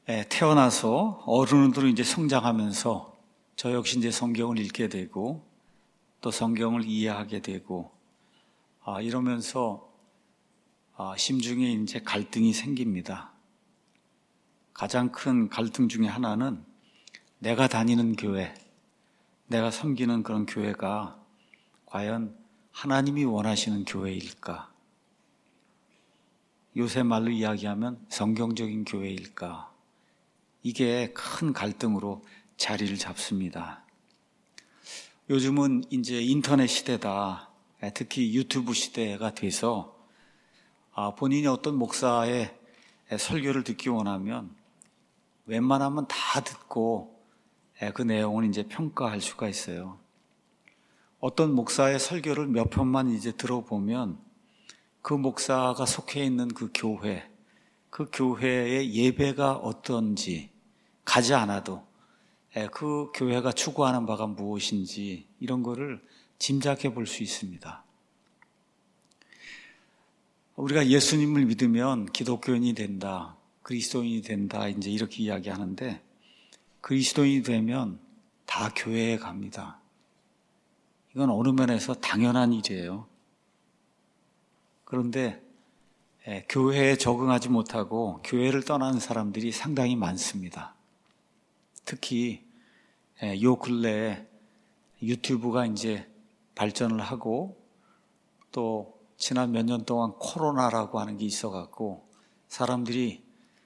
태어나서 어른으로 이제 성장하면서 저 역시 이제 성경을 읽게 되고 또 성경을 이해하게 되고 이러면서 심중에 이제 갈등이 생깁니다. 가장 큰 갈등 중에 하나는 내가 다니는 교회, 내가 섬기는 그런 교회가 과연 하나님이 원하시는 교회일까? 요새 말로 이야기하면 성경적인 교회일까? 이게 큰 갈등으로 자리를 잡습니다. 요즘은 이제 인터넷 시대다. 특히 유튜브 시대가 돼서 본인이 어떤 목사의 설교를 듣기 원하면 웬만하면 다 듣고 그 내용을 이제 평가할 수가 있어요. 어떤 목사의 설교를 몇 편만 이제 들어보면 그 목사가 속해 있는 그 교회의 예배가 어떤지 가지 않아도 그 교회가 추구하는 바가 무엇인지 이런 거를 짐작해 볼 수 있습니다. 우리가 예수님을 믿으면 기독교인이 된다, 그리스도인이 된다, 이제 이렇게 이야기하는데 그리스도인이 되면 다 교회에 갑니다. 이건 어느 면에서 당연한 일이에요. 그런데 교회에 적응하지 못하고 교회를 떠나는 사람들이 상당히 많습니다. 특히 요 근래에 유튜브가 이제 발전을 하고 또 지난 몇 년 동안 코로나라고 하는 게 있어갖고 사람들이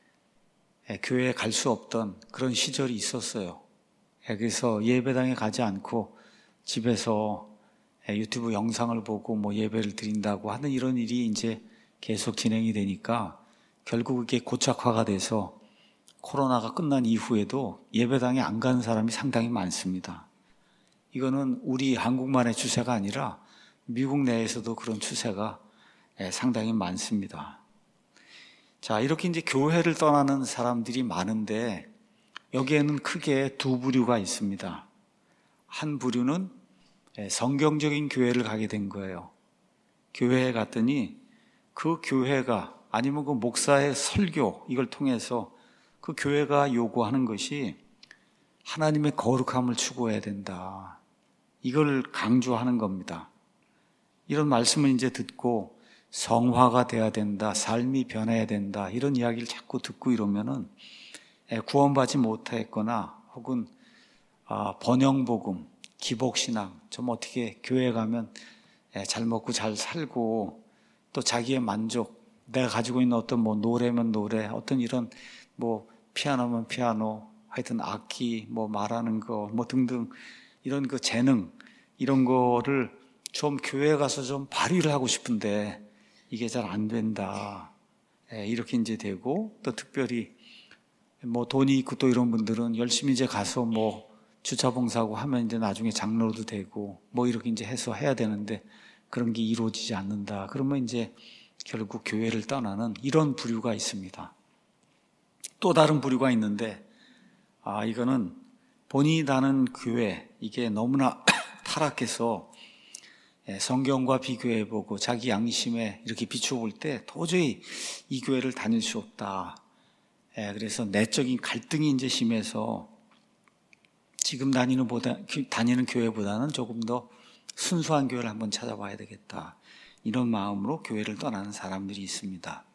교회에 갈 수 없던 그런 시절이 있었어요. 그래서 예배당에 가지 않고 집에서 유튜브 영상을 보고 뭐 예배를 드린다고 하는 이런 일이 이제 계속 진행이 되니까 결국 이게 고착화가 돼서 코로나가 끝난 이후에도 예배당에 안 가는 사람이 상당히 많습니다. 이거는 우리 한국만의 추세가 아니라 미국 내에서도 그런 추세가 상당히 많습니다. 자, 이렇게 이제 교회를 떠나는 사람들이 많은데 여기에는 크게 두 부류가 있습니다. 한 부류는 성경적인 교회를 가게 된 거예요. 교회에 갔더니 그 교회가 아니면 그 목사의 설교 이걸 통해서 그 교회가 요구하는 것이 하나님의 거룩함을 추구해야 된다. 이걸 강조하는 겁니다. 이런 말씀을 이제 듣고 성화가 돼야 된다, 삶이 변해야 된다, 이런 이야기를 자꾸 듣고 이러면은 구원받지 못했거나 혹은 번영복음, 기복신앙, 좀 어떻게 교회 가면 잘 먹고 잘 살고 또 자기의 만족, 내가 가지고 있는 어떤 뭐 노래면 노래, 어떤 이런 뭐 피아노면 피아노, 하여튼 악기, 뭐 말하는 거, 뭐 등등 이런 그 재능, 이런 거를 좀 교회에 가서 좀 발휘를 하고 싶은데 이게 잘 안 된다. 이렇게 이제 되고 또 특별히 뭐 돈이 있고 또 이런 분들은 열심히 이제 가서 뭐 주차 봉사하고 하면 이제 나중에 장로도 되고 뭐 이렇게 이제 해서 해야 되는데 그런 게 이루어지지 않는다. 그러면 이제 결국 교회를 떠나는 이런 부류가 있습니다. 또 다른 부류가 있는데 이거는 본인이 다는 교회 이게 너무나 타락해서 성경과 비교해보고 자기 양심에 이렇게 비춰볼 때 도저히 이 교회를 다닐 수 없다. 그래서 내적인 갈등이 이제 심해서 지금 다니는 교회보다는 조금 더 순수한 교회를 한번 찾아봐야 되겠다. 이런 마음으로 교회를 떠나는 사람들이 있습니다.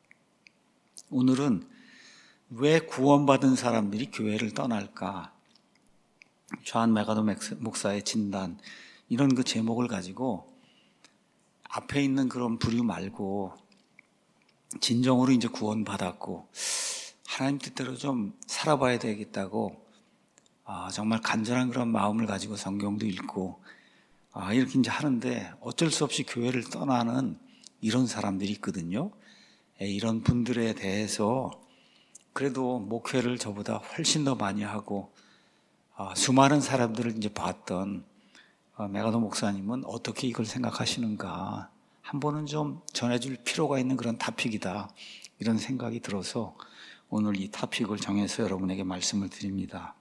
오늘은 왜 구원받은 사람들이 교회를 떠날까? 존 맥아도 목사의 진단, 이런 그 제목을 가지고 앞에 있는 그런 부류 말고 진정으로 이제 구원받았고 하나님 뜻대로 좀 살아봐야 되겠다고 정말 간절한 그런 마음을 가지고 성경도 읽고 이렇게 이제 하는데 어쩔 수 없이 교회를 떠나는 이런 사람들이 있거든요. 이런 분들에 대해서 그래도 목회를 저보다 훨씬 더 많이 하고 수많은 사람들을 이제 봤던 맥아도 목사님은 어떻게 이걸 생각하시는가 한 번은 좀 전해줄 필요가 있는 그런 토픽이다 이런 생각이 들어서 오늘 이 토픽을 정해서 여러분에게 말씀을 드립니다.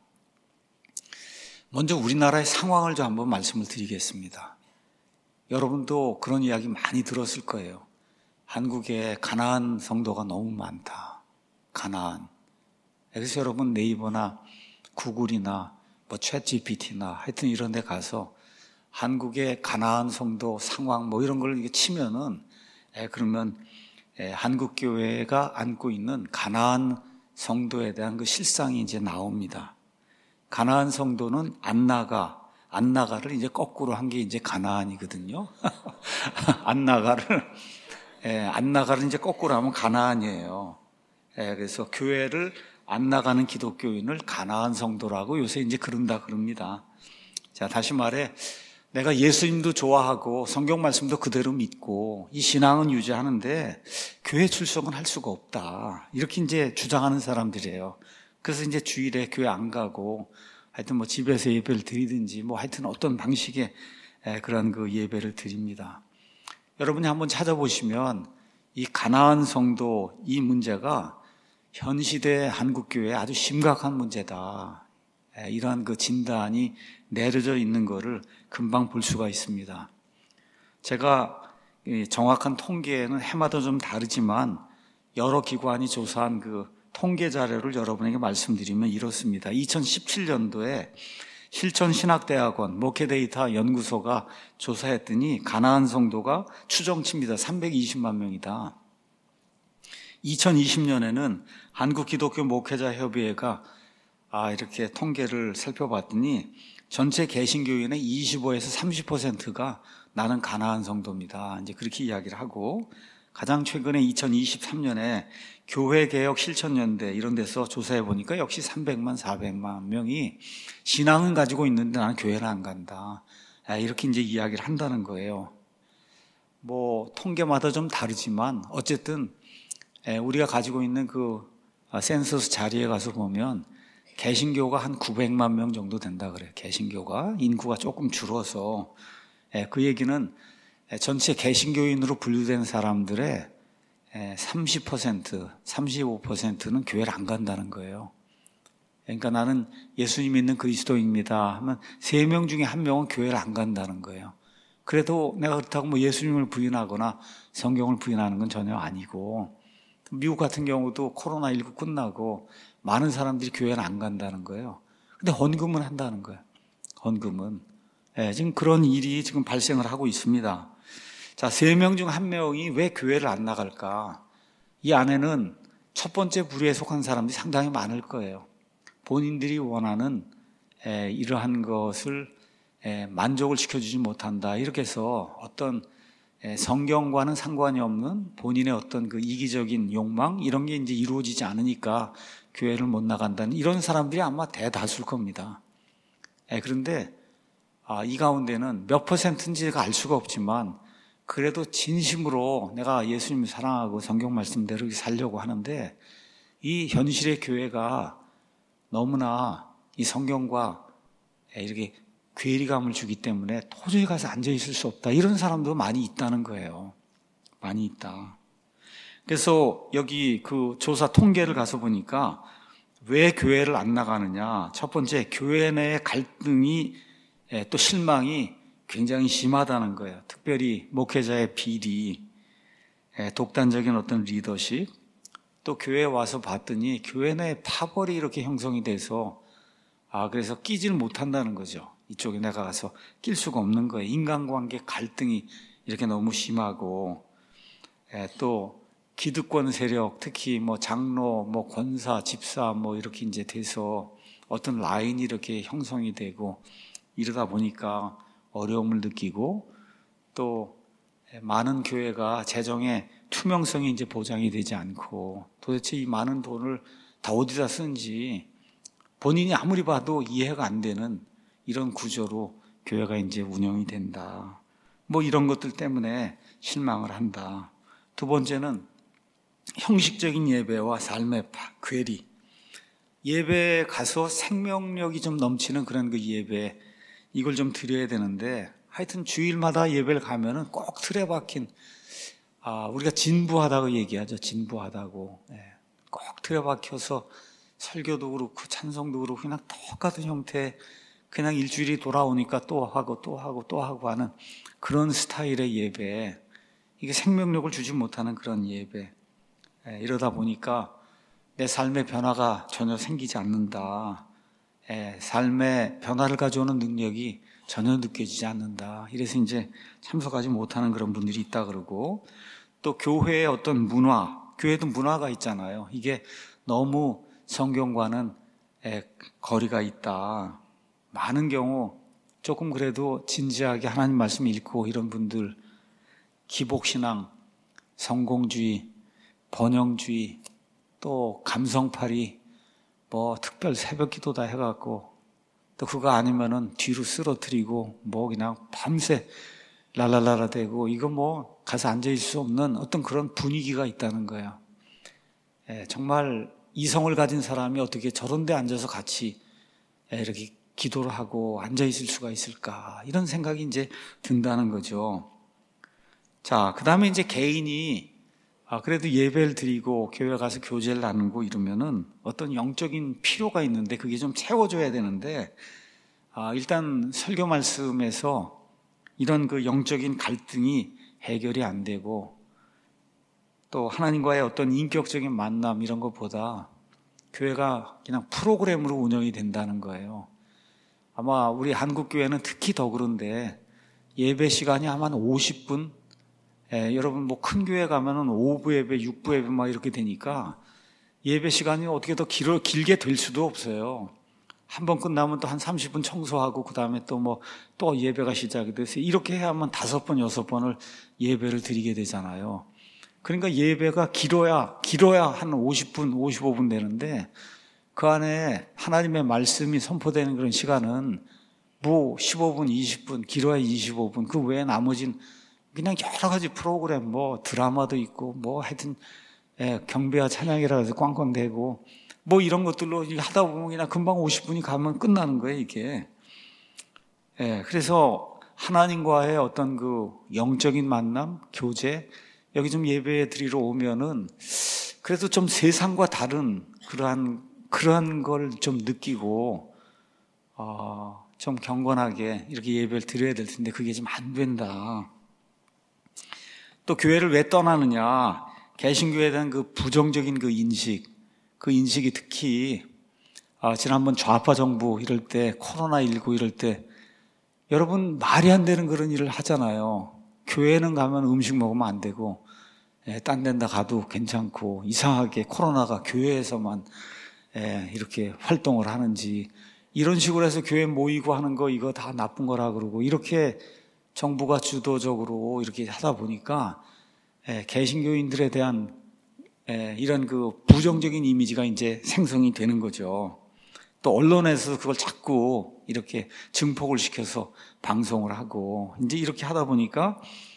먼저 우리나라의 상황을 좀 한번 말씀을 드리겠습니다. 여러분도 그런 이야기 많이 들었을 거예요. 한국에 가난한 성도가 너무 많다. 가난. 그래서 여러분 네이버나 구글이나 뭐 챗GPT나 하여튼 이런 데 가서 한국의 가나안 성도 상황 뭐 이런 걸 치면은 그러면 한국 교회가 안고 있는 가나안 성도에 대한 그 실상이 이제 나옵니다. 가나안 성도는 안나가를 이제 거꾸로 한 게 이제 가나안이거든요. 안나가를 이제 거꾸로 하면 가나안이에요. 그래서 교회를 안 나가는 기독교인을 가나안 성도라고 요새 이제 그럽니다. 자, 다시 말해, 내가 예수님도 좋아하고 성경 말씀도 그대로 믿고 이 신앙은 유지하는데 교회 출석은 할 수가 없다. 이렇게 이제 주장하는 사람들이에요. 그래서 이제 주일에 교회 안 가고 하여튼 뭐 집에서 예배를 드리든지 뭐 하여튼 어떤 방식의 그런 그 예배를 드립니다. 여러분이 한번 찾아보시면 이 가나안 성도 이 문제가 현 시대 한국교회에 아주 심각한 문제다. 이러한 그 진단이 내려져 있는 것을 금방 볼 수가 있습니다. 제가 정확한 통계는 해마다 좀 다르지만 여러 기관이 조사한 그 통계 자료를 여러분에게 말씀드리면 이렇습니다. 2017년도에 실천신학대학원 목회데이터 연구소가 조사했더니 가나안 성도가 추정치입니다. 320만 명이다. 2020년에는 한국기독교 목회자협의회가 이렇게 통계를 살펴봤더니 전체 개신교인의 25에서 30%가 나는 가나안 성도입니다. 이제 그렇게 이야기를 하고 가장 최근에 2023년에 교회개혁 실천연대 이런 데서 조사해 보니까 역시 300만, 400만 명이 신앙은 가지고 있는데 나는 교회를 안 간다. 이렇게 이제 이야기를 한다는 거예요. 뭐 통계마다 좀 다르지만 어쨌든 우리가 가지고 있는 그 센서스 자리에 가서 보면 개신교가 한 900만 명 정도 된다 그래요. 개신교가 인구가 조금 줄어서 그 얘기는 전체 개신교인으로 분류된 사람들의 30%, 35%는 교회를 안 간다는 거예요. 그러니까 나는 예수님 믿는 그리스도인입니다 하면 3명 중에 1명은 교회를 안 간다는 거예요. 그래도 내가 그렇다고 뭐 예수님을 부인하거나 성경을 부인하는 건 전혀 아니고 미국 같은 경우도 코로나19 끝나고 많은 사람들이 교회를 안 간다는 거예요. 근데 헌금은 한다는 거예요. 헌금은. 지금 그런 일이 지금 발생을 하고 있습니다. 자, 3명 중 1명이 왜 교회를 안 나갈까? 이 안에는 첫 번째 부류에 속한 사람들이 상당히 많을 거예요. 본인들이 원하는 이러한 것을 만족을 시켜주지 못한다. 이렇게 해서 어떤 성경과는 상관이 없는 본인의 어떤 그 이기적인 욕망 이런 게 이제 이루어지지 않으니까 교회를 못 나간다는 이런 사람들이 아마 대다수일 겁니다. 그런데 이 가운데는 몇 %인지가 알 수가 없지만 그래도 진심으로 내가 예수님을 사랑하고 성경 말씀대로 살려고 하는데 이 현실의 교회가 너무나 이 성경과 이렇게 괴리감을 주기 때문에 도저히 가서 앉아있을 수 없다. 이런 사람도 많이 있다는 거예요. 많이 있다. 그래서 여기 그 조사 통계를 가서 보니까 왜 교회를 안 나가느냐. 첫 번째, 교회 내의 갈등이 또 실망이 굉장히 심하다는 거예요. 특별히 목회자의 비리, 독단적인 어떤 리더십, 또 교회에 와서 봤더니 교회 내에 파벌이 이렇게 형성이 돼서 그래서 끼지를 못한다는 거죠. 이쪽에 내가 가서 낄 수가 없는 거예요. 인간관계 갈등이 이렇게 너무 심하고 또 기득권 세력, 특히 뭐 장로, 뭐 권사, 집사 뭐 이렇게 이제 돼서 어떤 라인이 이렇게 형성이 되고 이러다 보니까 어려움을 느끼고 또 많은 교회가 재정의 투명성이 이제 보장이 되지 않고 도대체 이 많은 돈을 다 어디다 쓰는지 본인이 아무리 봐도 이해가 안 되는 이런 구조로 교회가 이제 운영이 된다. 뭐 이런 것들 때문에 실망을 한다. 두 번째는 형식적인 예배와 삶의 괴리. 예배에 가서 생명력이 좀 넘치는 그런 그 예배, 이걸 좀 드려야 되는데 하여튼 주일마다 예배를 가면은 꼭 틀에 박힌 우리가 진부하다고 얘기하죠. 진부하다고. 꼭 틀에 박혀서 설교도 그렇고 찬송도 그렇고 그냥 똑같은 형태 그냥 일주일이 돌아오니까 또 하고 또 하고 또 하고 하는 그런 스타일의 예배, 이게 생명력을 주지 못하는 그런 예배. 이러다 보니까 내 삶의 변화가 전혀 생기지 않는다. 삶의 변화를 가져오는 능력이 전혀 느껴지지 않는다. 이래서 이제 참석하지 못하는 그런 분들이 있다 그러고, 또 교회의 어떤 문화, 교회도 문화가 있잖아요. 이게 너무 성경과는 거리가 있다. 많은 경우 조금 그래도 진지하게 하나님 말씀 읽고 이런 분들, 기복신앙, 성공주의, 번영주의, 또 감성팔이, 뭐 특별 새벽 기도 다 해갖고, 또 그거 아니면은 뒤로 쓰러뜨리고 뭐 그냥 밤새 랄랄라라 대고, 이거 뭐 가서 앉아있을 수 없는 어떤 그런 분위기가 있다는 거예요. 정말 이성을 가진 사람이 어떻게 저런 데 앉아서 같이 이렇게 기도를 하고 앉아있을 수가 있을까, 이런 생각이 이제 든다는 거죠. 자, 그 다음에 이제 개인이 그래도 예배를 드리고 교회 가서 교제를 나누고 이러면은 어떤 영적인 필요가 있는데 그게 좀 채워줘야 되는데, 일단 설교 말씀에서 이런 그 영적인 갈등이 해결이 안 되고, 또 하나님과의 어떤 인격적인 만남 이런 것보다 교회가 그냥 프로그램으로 운영이 된다는 거예요. 아마 우리 한국 교회는 특히 더 그런데, 예배 시간이 아마 한 50분, 여러분 뭐 큰 교회 가면은 5부 예배, 6부 예배 막 이렇게 되니까 예배 시간이 어떻게 더 길게 될 수도 없어요. 한 번 끝나면 또 한 30분 청소하고 그 다음에 또 예배가 시작이 돼서 이렇게 해야만 5번, 6번을 예배를 드리게 되잖아요. 그러니까 예배가 길어야 한 50분, 55분 되는데, 그 안에 하나님의 말씀이 선포되는 그런 시간은 뭐 15분, 20분, 길어야 25분, 그 외에 나머지는 그냥 여러 가지 프로그램, 뭐 드라마도 있고 뭐 하여튼 경배와 찬양이라 해서 꽝꽝대고 뭐 이런 것들로 하다 보면 그냥 금방 50분이 가면 끝나는 거예요, 이게. 그래서 하나님과의 어떤 그 영적인 만남, 교제, 여기 좀 예배 드리러 오면은 그래도 좀 세상과 다른 그러한 걸 좀 느끼고 좀 경건하게 이렇게 예배를 드려야 될 텐데 그게 좀 안 된다. 또 교회를 왜 떠나느냐? 개신교회에 대한 그 부정적인 그 인식이 특히 지난번 좌파 정부 이럴 때, 코로나19 이럴 때 여러분 말이 안 되는 그런 일을 하잖아요. 교회는 가면 음식 먹으면 안 되고, 딴 데다 가도 괜찮고, 이상하게 코로나가 교회에서만 이렇게 활동을 하는지, 이런 식으로 해서 교회 모이고 하는 거 이거 다 나쁜 거라 그러고, 이렇게 정부가 주도적으로 이렇게 하다 보니까 개신교인들에 대한 이런 그 부정적인 이미지가 이제 생성이 되는 거죠. 또 언론에서 그걸 자꾸 이렇게 증폭을 시켜서 방송을 하고, 이제 이렇게 하다 보니까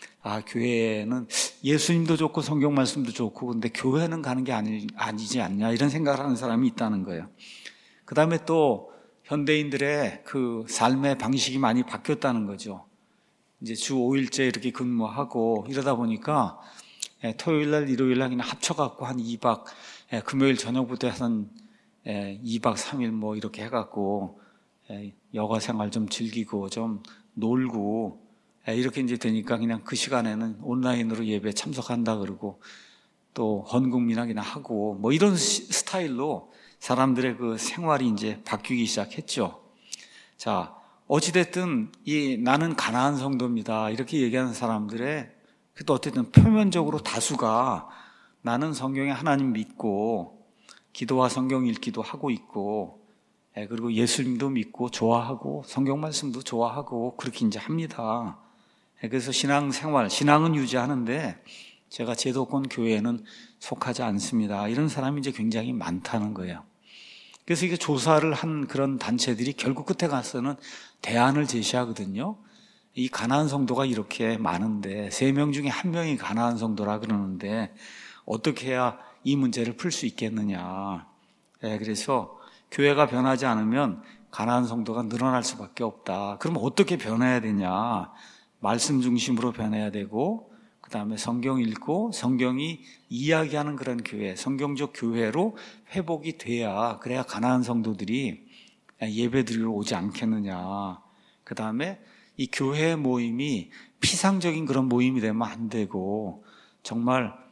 교회는 예수님도 좋고 성경 말씀도 좋고 근데 교회는 가는 게 아니지 않냐, 이런 생각을 하는 사람이 있다는 거예요. 그 다음에 또 현대인들의 그 삶의 방식이 많이 바뀌었다는 거죠. 이제 주 5일째 이렇게 근무하고 이러다 보니까 토요일 날, 일요일 날 그냥 합쳐갖고 한 2박, 금요일 저녁부터 한 2박 3일 뭐 이렇게 해갖고 여가 생활 좀 즐기고 좀 놀고 이렇게 이제 되니까 그냥 그 시간에는 온라인으로 예배 참석한다 그러고 또 헌금이나 하고 뭐 이런 스타일로 사람들의 그 생활이 이제 바뀌기 시작했죠. 자, 어찌됐든 나는 가나안 성도입니다 이렇게 얘기하는 사람들의, 그래도 어쨌든 표면적으로 다수가 나는 성경에 하나님 믿고 기도와 성경 읽기도 하고 있고 그리고 예수님도 믿고 좋아하고 성경 말씀도 좋아하고 그렇게 이제 합니다. 그래서 신앙은 유지하는데 제가 제도권 교회에는 속하지 않습니다, 이런 사람이 이제 굉장히 많다는 거예요. 그래서 이게 조사를 한 그런 단체들이 결국 끝에 가서는 대안을 제시하거든요. 이 가나안 성도가 이렇게 많은데 3명 중에 1명이 가나안 성도라 그러는데 어떻게 해야 이 문제를 풀 수 있겠느냐. 그래서 교회가 변하지 않으면 가나안 성도가 늘어날 수밖에 없다. 그럼 어떻게 변해야 되냐. 말씀 중심으로 변해야 되고, 그 다음에 성경 읽고 성경이 이야기하는 그런 교회, 성경적 교회로 회복이 그래야 가나안 성도들이 예배 드리러 오지 않겠느냐. 그 다음에 이 교회 모임이 피상적인 그런 모임이 되면 안 되고, 정말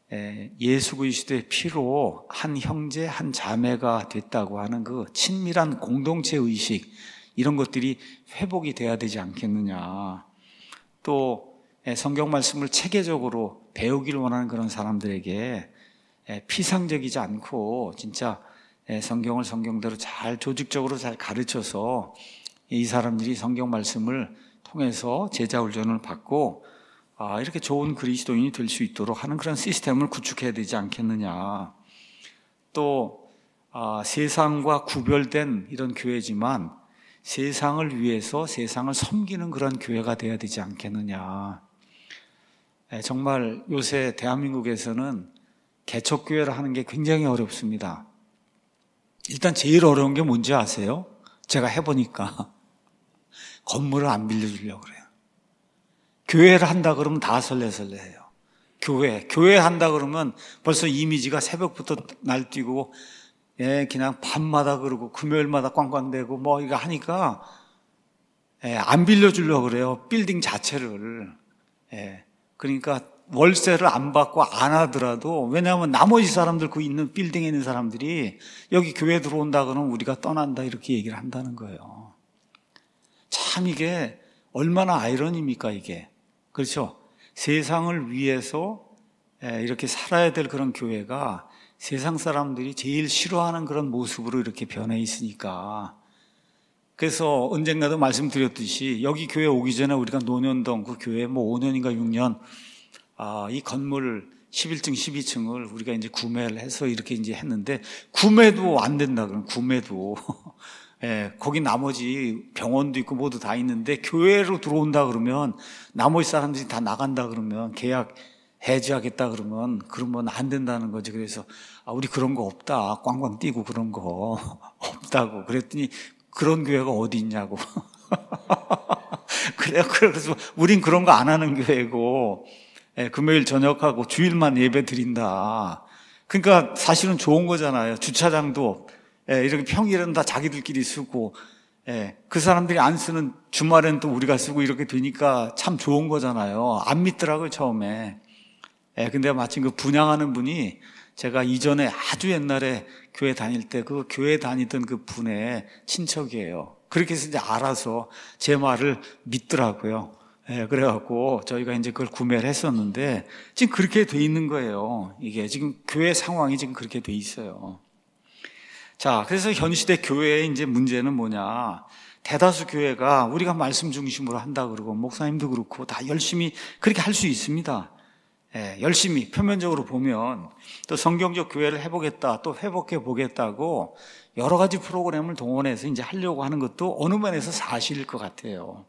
예수 그리스도의 피로 한 형제, 한 자매가 됐다고 하는 그 친밀한 공동체 의식, 이런 것들이 회복이 돼야 되지 않겠느냐. 또 성경 말씀을 체계적으로 배우기를 원하는 그런 사람들에게 피상적이지 않고 진짜 성경을 성경대로 잘 조직적으로 잘 가르쳐서 이 사람들이 성경 말씀을 통해서 제자 훈련을 받고 이렇게 좋은 그리스도인이 될 수 있도록 하는 그런 시스템을 구축해야 되지 않겠느냐. 또 세상과 구별된 이런 교회지만 세상을 위해서 세상을 섬기는 그런 교회가 돼야 되지 않겠느냐. 정말 요새 대한민국에서는 개척교회를 하는 게 굉장히 어렵습니다. 일단 제일 어려운 게 뭔지 아세요? 제가 해보니까 건물을 안 빌려주려고 그래요. 교회를 한다 그러면 다 설레설레해요. 교회 한다 그러면 벌써 이미지가 새벽부터 날뛰고 그냥 밤마다 그러고 금요일마다 꽝꽝대고 뭐 이거 하니까 안 빌려주려고 그래요. 빌딩 자체를. 그러니까 월세를 안 받고 안 하더라도, 왜냐하면 나머지 사람들 그 있는 빌딩에 있는 사람들이 여기 교회 들어온다 그러면 우리가 떠난다 이렇게 얘기를 한다는 거예요. 참 이게 얼마나 아이러니입니까 이게. 그렇죠? 세상을 위해서 이렇게 살아야 될 그런 교회가 세상 사람들이 제일 싫어하는 그런 모습으로 이렇게 변해 있으니까. 그래서 언젠가도 말씀드렸듯이 여기 교회 오기 전에 우리가 논현동 그 교회 5년인가 6년 이 건물 11층, 12층을 우리가 이제 구매를 해서 이렇게 이제 했는데, 구매도 안 된다 그러면 구매도. 거기 나머지 병원도 있고 모두 다 있는데 교회로 들어온다 그러면 나머지 사람들이 다 나간다 그러면 계약 해지하겠다 그러면 안 된다는 거지. 그래서 우리 그런 거 없다. 꽝꽝 뛰고 그런 거 없다고. 그랬더니 그런 교회가 어디 있냐고. 그래서 우린 그런 거 안 하는 교회고 금요일 저녁하고 주일만 예배 드린다. 그러니까 사실은 좋은 거잖아요. 주차장도 이렇게 평일은 다 자기들끼리 쓰고 그 사람들이 안 쓰는 주말엔 또 우리가 쓰고 이렇게 되니까 참 좋은 거잖아요. 안 믿더라고요 처음에. 근데 마침 그 분양하는 분이 제가 이전에 아주 옛날에 교회 다닐 때 그 교회 다니던 그 분의 친척이에요. 그렇게 해서 이제 알아서 제 말을 믿더라고요. 그래갖고 저희가 이제 그걸 구매를 했었는데 지금 그렇게 돼 있는 거예요. 이게 지금 교회 상황이 지금 그렇게 돼 있어요. 자, 그래서 현 시대 교회의 이제 문제는 뭐냐. 대다수 교회가 우리가 말씀 중심으로 한다 그러고 목사님도 그렇고 다 열심히 그렇게 할 수 있습니다. 열심히 표면적으로 보면 또 성경적 교회를 해보겠다, 또 회복해 보겠다고 여러 가지 프로그램을 동원해서 이제 하려고 하는 것도 어느 면에서 사실일 것 같아요.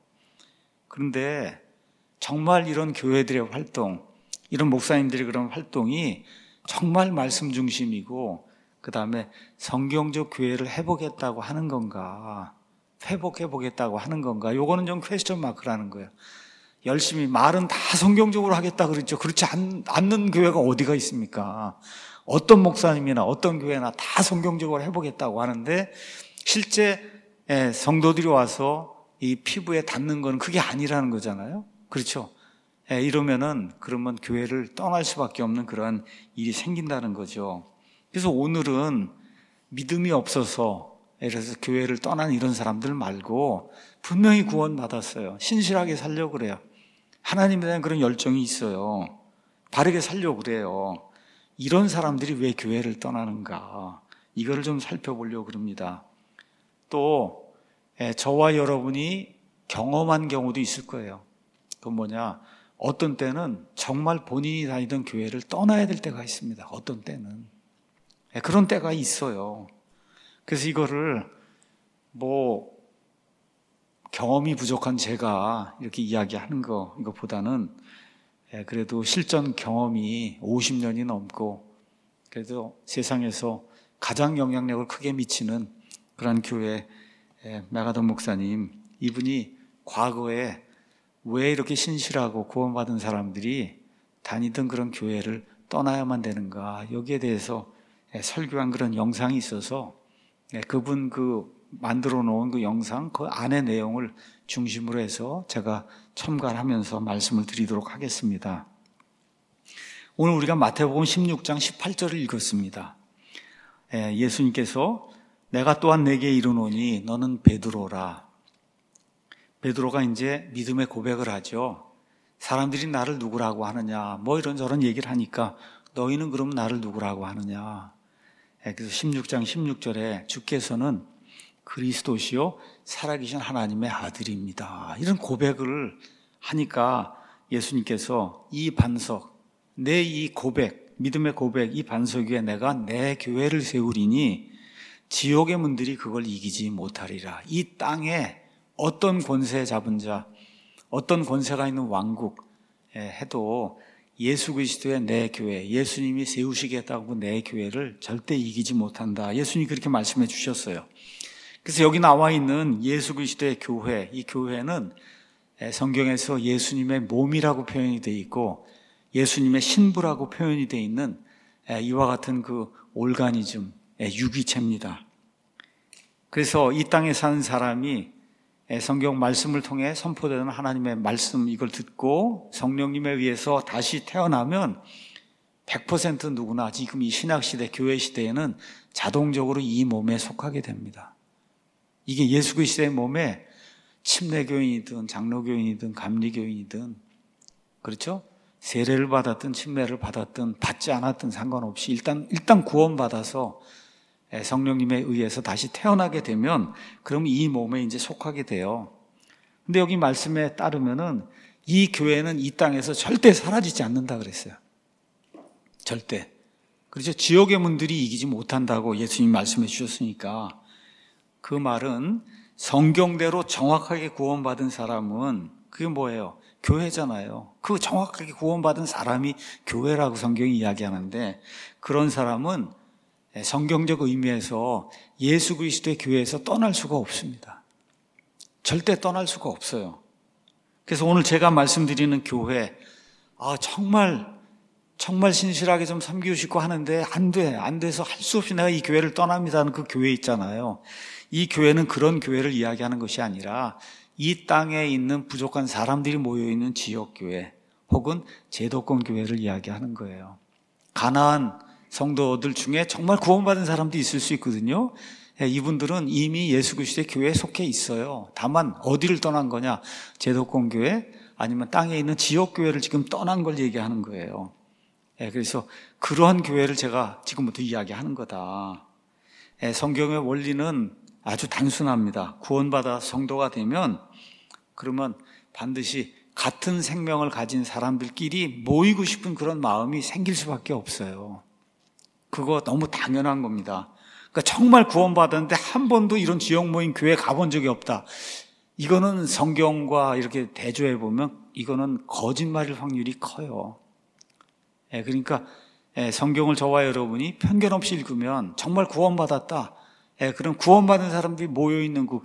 그런데 정말 이런 교회들의 활동, 이런 목사님들의 그런 활동이 정말 말씀 중심이고 그 다음에 성경적 교회를 해보겠다고 하는 건가, 회복해 보겠다고 하는 건가, 요거는 좀 퀘스천 마크라는 거예요. 열심히 말은 다 성경적으로 하겠다 그랬죠. 그렇지 않는 교회가 어디가 있습니까? 어떤 목사님이나 어떤 교회나 다 성경적으로 해보겠다고 하는데 실제 성도들이 와서 이 피부에 닿는 건 그게 아니라는 거잖아요. 그렇죠? 이러면은 그러면 교회를 떠날 수밖에 없는 그런 일이 생긴다는 거죠. 그래서 오늘은 믿음이 없어서 그래서 교회를 떠난 이런 사람들 말고 분명히 구원받았어요. 신실하게 살려고 그래요. 하나님에 대한 그런 열정이 있어요. 바르게 살려고 그래요. 이런 사람들이 왜 교회를 떠나는가, 이거를 좀 살펴보려고 그럽니다. 또 저와 여러분이 경험한 경우도 있을 거예요. 그건 뭐냐, 어떤 때는 정말 본인이 다니던 교회를 떠나야 될 때가 있습니다. 어떤 때는 그런 때가 있어요. 그래서 이거를 경험이 부족한 제가 이렇게 이야기하는 이거보다는 그래도 실전 경험이 50년이 넘고 그래도 세상에서 가장 영향력을 크게 미치는 그런 교회 메가던 목사님, 이분이 과거에 왜 이렇게 신실하고 구원받은 사람들이 다니던 그런 교회를 떠나야만 되는가, 여기에 대해서 설교한 그런 영상이 있어서 그분 만들어 놓은 그 영상 그 안의 내용을 중심으로 해서 제가 첨가하면서 말씀을 드리도록 하겠습니다. 오늘 우리가 마태복음 16장 18절을 읽었습니다. 예수님께서 내가 또한 내게 이르노니 너는 베드로라. 베드로가 이제 믿음의 고백을 하죠. 사람들이 나를 누구라고 하느냐, 뭐 이런저런 얘기를 하니까 너희는 그럼 나를 누구라고 하느냐. 그래서 16장 16절에 주께서는 그리스도시요 살아계신 하나님의 아들입니다. 이런 고백을 하니까 예수님께서 이 반석, 내 이 고백, 믿음의 고백, 이 반석 위에 내가 내 교회를 세우리니 지옥의 문들이 그걸 이기지 못하리라. 이 땅에 어떤 권세 잡은 자, 어떤 권세가 있는 왕국 해도 예수 그리스도의 내 교회, 예수님이 세우시겠다고 내 교회를 절대 이기지 못한다. 예수님이 그렇게 말씀해 주셨어요. 그래서 여기 나와 있는 예수 그리스도의 교회, 이 교회는 성경에서 예수님의 몸이라고 표현이 되어 있고 예수님의 신부라고 표현이 되어 있는 이와 같은 그 올가니즘, 유기체입니다. 그래서 이 땅에 사는 사람이 성경 말씀을 통해 선포되는 하나님의 말씀 이걸 듣고 성령님에 의해서 다시 태어나면 100% 누구나 지금 이 신학시대, 교회 시대에는 자동적으로 이 몸에 속하게 됩니다. 이게 예수 그리스도의 몸에 침례교인이든 장로교인이든 감리교인이든 그렇죠? 세례를 받았든 침례를 받았든 받지 않았든 상관없이 일단 구원받아서 성령님에 의해서 다시 태어나게 되면 그럼 이 몸에 이제 속하게 돼요. 근데 여기 말씀에 따르면은 이 교회는 이 땅에서 절대 사라지지 않는다 그랬어요. 절대. 그렇죠? 지옥의 문들이 이기지 못한다고 예수님이 말씀해 주셨으니까 그 말은 성경대로 정확하게 구원받은 사람은 그게 뭐예요? 교회잖아요. 그 정확하게 구원받은 사람이 교회라고 성경이 이야기하는데 그런 사람은 성경적 의미에서 예수 그리스도의 교회에서 떠날 수가 없습니다. 절대 떠날 수가 없어요. 그래서 오늘 제가 말씀드리는 교회, 정말 신실하게 좀 섬기고 싶고 하는데 안 돼서 할 수 없이 내가 이 교회를 떠납니다 하는 그 교회 있잖아요. 이 교회는 그런 교회를 이야기하는 것이 아니라 이 땅에 있는 부족한 사람들이 모여있는 지역교회 혹은 제도권 교회를 이야기하는 거예요. 가난한 성도들 중에 정말 구원받은 사람도 있을 수 있거든요. 이분들은 이미 예수 그리스도의 교회에 속해 있어요. 다만 어디를 떠난 거냐? 제도권 교회 아니면 땅에 있는 지역교회를 지금 떠난 걸 얘기하는 거예요. 그래서 그러한 교회를 제가 지금부터 이야기하는 거다. 성경의 원리는 아주 단순합니다. 구원받아 성도가 되면 그러면 반드시 같은 생명을 가진 사람들끼리 모이고 싶은 그런 마음이 생길 수밖에 없어요. 그거 너무 당연한 겁니다. 그러니까 정말 구원받았는데 한 번도 이런 지역 모임 교회 가본 적이 없다. 이거는 성경과 이렇게 대조해 보면 이거는 거짓말일 확률이 커요. 그러니까 성경을 저와 여러분이 편견 없이 읽으면 정말 구원받았다. 그럼 구원받은 사람들이 모여있는 그